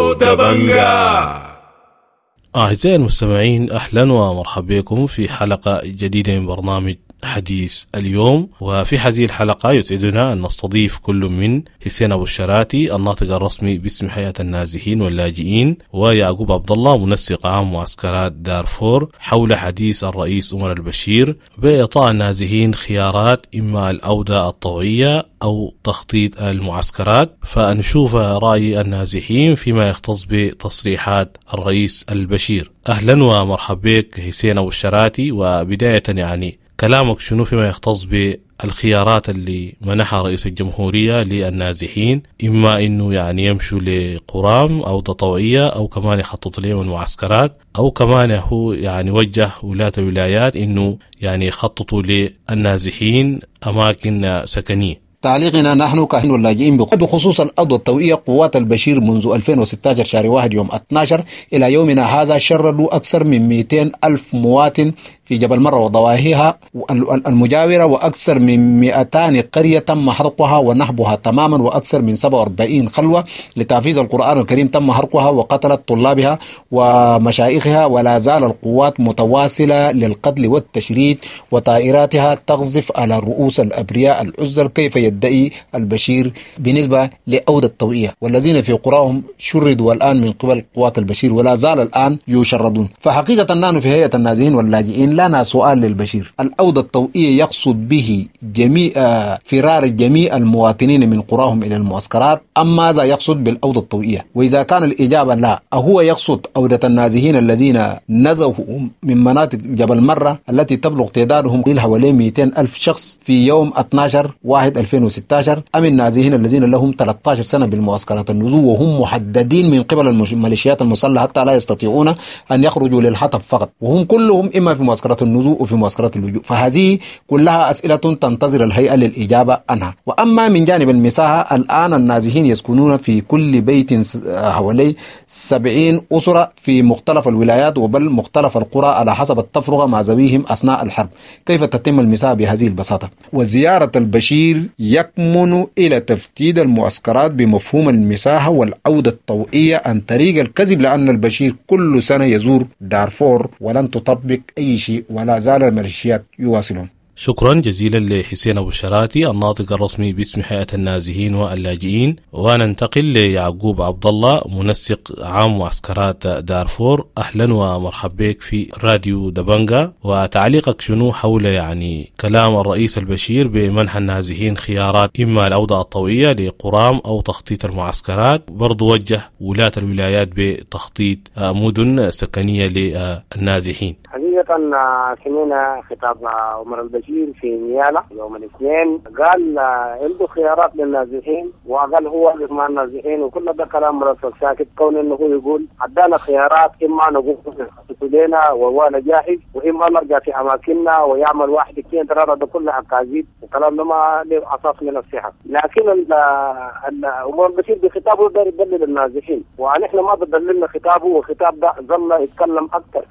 دبنجا. أعزائي المستمعين، أهلا ومرحبا بكم في حلقة جديدة من برنامج حديث اليوم. وفي هذه الحلقة يسعدنا أن نستضيف كل من حسين أبو الشراتي الناطق الرسمي باسم حياة النازحين واللاجئين، ويعقوب عبد الله منسق عام معسكرات دارفور، حول حديث الرئيس عمر البشير بإعطاء النازحين خيارات إما العودة الطوعية أو تخطيط المعسكرات. فنشوف رأي النازحين فيما يختص بتصريحات الرئيس البشير. أهلا ومرحبا بك حسين أبو الشراتي. وبداية يعني كلامك شنو فيما يختص بالخيارات اللي منحها رئيس الجمهورية للنازحين، إما إنه يعني يمشوا لقرام أو تطوعية أو كمان يخطط لهم المعسكرات، أو كمان هو يعني وجه ولاة الولايات إنه يعني يخططوا للنازحين أماكن سكنية. تعليقنا نحن كأهل اللاجئين بخصوص الأرض الطوئية، قوات البشير منذ 2016 شهر 1 يوم 12 إلى يومنا هذا شردوا أكثر من 200 ألف مواطن في جبل مرة وضواحيها المجاورة، وأكثر من 200 قرية تم حرقها ونحبها تماما، وأكثر من 47 خلوة لتحفيظ القرآن الكريم تم حرقها وقتلت طلابها ومشايخها. ولا زال القوات متواصلة للقتل والتشريد، وطائراتها تقذف على رؤوس الأبرياء العزل. كيف يدعي البشير بالنسبة لأودة الطوئية، والذين في قراهم شردوا الآن من قبل قوات البشير ولا زال الآن يشردون. فحقيقة نحن في هيئة النازحين واللاجئين لنا سؤال للبشير: الأودة الطوئية يقصد به جميع فرار جميع المواطنين من قراهم إلى المعسكرات، أم ماذا يقصد بالأودة الطوئية؟ وإذا كان الإجابة لا، أهو يقصد أودة النازحين الذين نزحوا من مناطق جبل مرة التي تبلغ تعدادهم حوالي 200,000 شخص في يوم 12/1/2016، أم النازحين الذين لهم 13 سنة بالمعسكرات النزوح وهم محددين من قبل الميليشيات المسلحة حتى لا يستطيعون أن يخرجوا للحطب فقط، وهم كلهم إما في معسكرات النزوح وفي معسكرات اللجوء. فهذه كلها أسئلة تنتظر الهيئة للإجابة عنها. وأما من جانب المساحة، الآن النازحين يسكنون في كل بيت حوالي 70 أسرة في مختلف الولايات وبل مختلف القرى على حسب التفرقة مع ذويهم أثناء الحرب. كيف تتم المساحة بهذه البساطة؟ وزيارة البشير يكمن إلى تفتيت المعسكرات بمفهوم المساحة والعودة الطوئية عن طريق الكذب، لأن البشير كل سنة يزور دارفور ولن تطبق أي شيء ولا زال الميليشيات يواصلون. شكرا جزيلا لحسين أبو الشراتي الناطق الرسمي باسم هيئة النازحين واللاجئين. وننتقل ليعقوب عبد الله منسق عام معسكرات دارفور. أهلا ومرحبا بك في راديو دبنجا، وتعليقك شنو حول كلام الرئيس البشير بمنح النازحين خيارات إما العودة الطوئية لقرام أو تخطيط المعسكرات، برضو وجه ولاة الولايات بتخطيط مدن سكنية للنازحين؟ حقيقة سمعنا خطاب عمر البشير في نيالا يوم الاثنين، قال عنده خيارات للنازحين، وقال هو مع النازحين، وكل ده كلام مرسل ساكت، كون انه هو يقول عندنا خيارات، اما نقول لنا وهو جاهز، واما نرجع في اماكننا ويعمل واحد اثنين ثلاثة، ده كله اكاذيب وكلام ما له اساس من الصحة. لكن عمر البشير بخطابه ده يدلل النازحين، ونحن ما بدللنا خطابه، وخطاب ده ظل يتكلم اكثر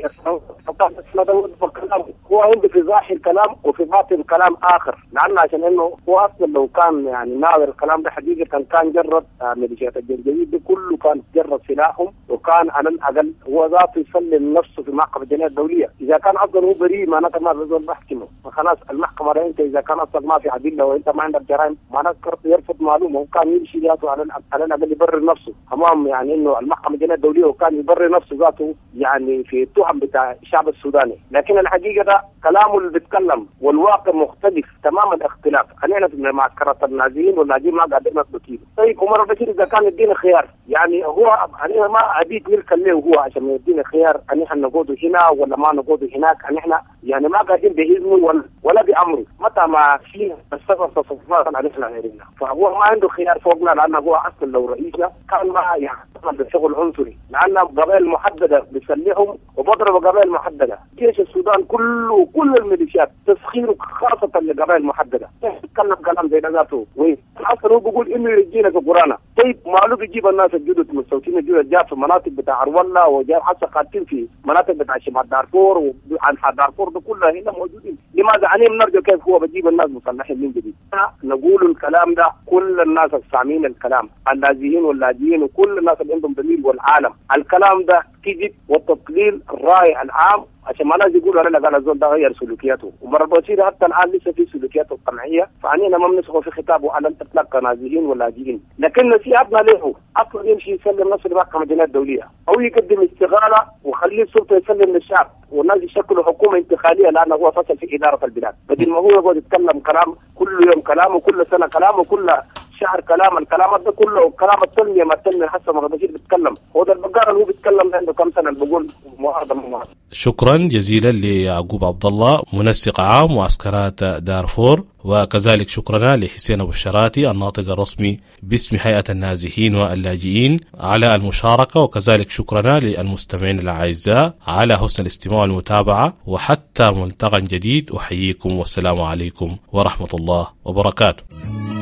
هو عنده في ظاهر كلام وفي باطن كلام اخر، لانه عشان انه هو اصلا لو كان ناظر الكلام ده حقيقه كان جرد ميليشيات الجنجويد دي كله كان جرد سلاحهم، وكان على الاقل هو ذاته يسلم نفسه في محكمه الجنايه الدوليه. اذا كان اصلا هو بريء معناته ما بيقدر يحكمه، فخلاص المحكمه انت اذا كان اصلا ما في ادله وانت ما عندك جرائم معناته يرفض معلومه، وكان يمشي ذاته على الاقل يبرر نفسه امام انه المحكمه الجنايه الدوليه، وكان يبرر نفسه ذاته في التهم بتاع الشعب السوداني. لكن الحقيقه ده كلامه اللي بيتكلم والواقع مختلف تماما الاختلاف. خلينا في معسكرات النازحين واللاجئين ما قاعدين نطلقين. طيب عمر البشير اذا كان يدينا خيار، هو انا ما ابيت ملك له هو عشان يدينا خيار ان احنا نقعد هنا ولا ما نقعد هناك، ان احنا ما قاعدين باذنه ولا بامره، متى ما في السفر تصرفات على احنا غيرنا، فهو ما عنده خيار فوقنا، لانه هو اصلا لو رئيسنا كان ما يعمل بالشغل عنصري، لان قبائل محدده بيسلحهم وبضرب قبائل محدده. جيش السودان كله كل الميليشيات تسخيره خاصه لقبائل محدده، يتكلم كلام زي ذاته، اصلا هو بيقول انه يرجينا في قرانا. طيب معلوم بيجيب الناس الجدد المستوطنين الجدد جاء في مناطق بتاع عروله، وجاء حتى قاعدين في مناطق بتاع شمال دارفور وعن دارفور ده كلها هنا موجودين. لماذا عليهم نرجع كيف هو بجيب الناس مسلحين من جديد؟ نقول الكلام ده كل الناس السامعين الكلام، اللاجئين واللاجئين وكل الناس اللي عندهم ضمير والعالم، الكلام ده كذب وتضليل الراي العام، عشان ما ناس يقولوا انا قال الزول ده غير سلوكياته. ومر البشير حتى الان لسه في سلوكياته القمعيه، فعنينا ما بنسخه في خطابه على الاطلاق كنازحين ولاجئين، لكن نصيحتنا له اصلا يمشي يسلم نفسه لمحكمه الجنايه الدوليه، او يقدم استغاثه وخليه السلطه يسلم للشعب والناس يشكلوا حكومه انتقاليه، لانه هو فشل في اداره البلاد، بدل ما هو يقعد يتكلم كلام كل يوم كلام وكل سنه كلام وكل شهر كلام، الكلام ده كله كلام التنميه ما التنميه حسب ما البشير بيتكلم، هو ده البقار اللي هو بيتكلم عنده كم سنه بقول معارضه معارضه. شكرا جزيلا ليعقوب عبد الله منسق عام معسكرات دارفور، وكذلك شكرنا لحسين أبو الشراتي الناطق الرسمي باسم هيئة النازحين واللاجئين على المشاركة، وكذلك شكرنا للمستمعين الأعزاء على حسن الاستماع والمتابعة، وحتى ملتقى جديد أحييكم والسلام عليكم ورحمة الله وبركاته.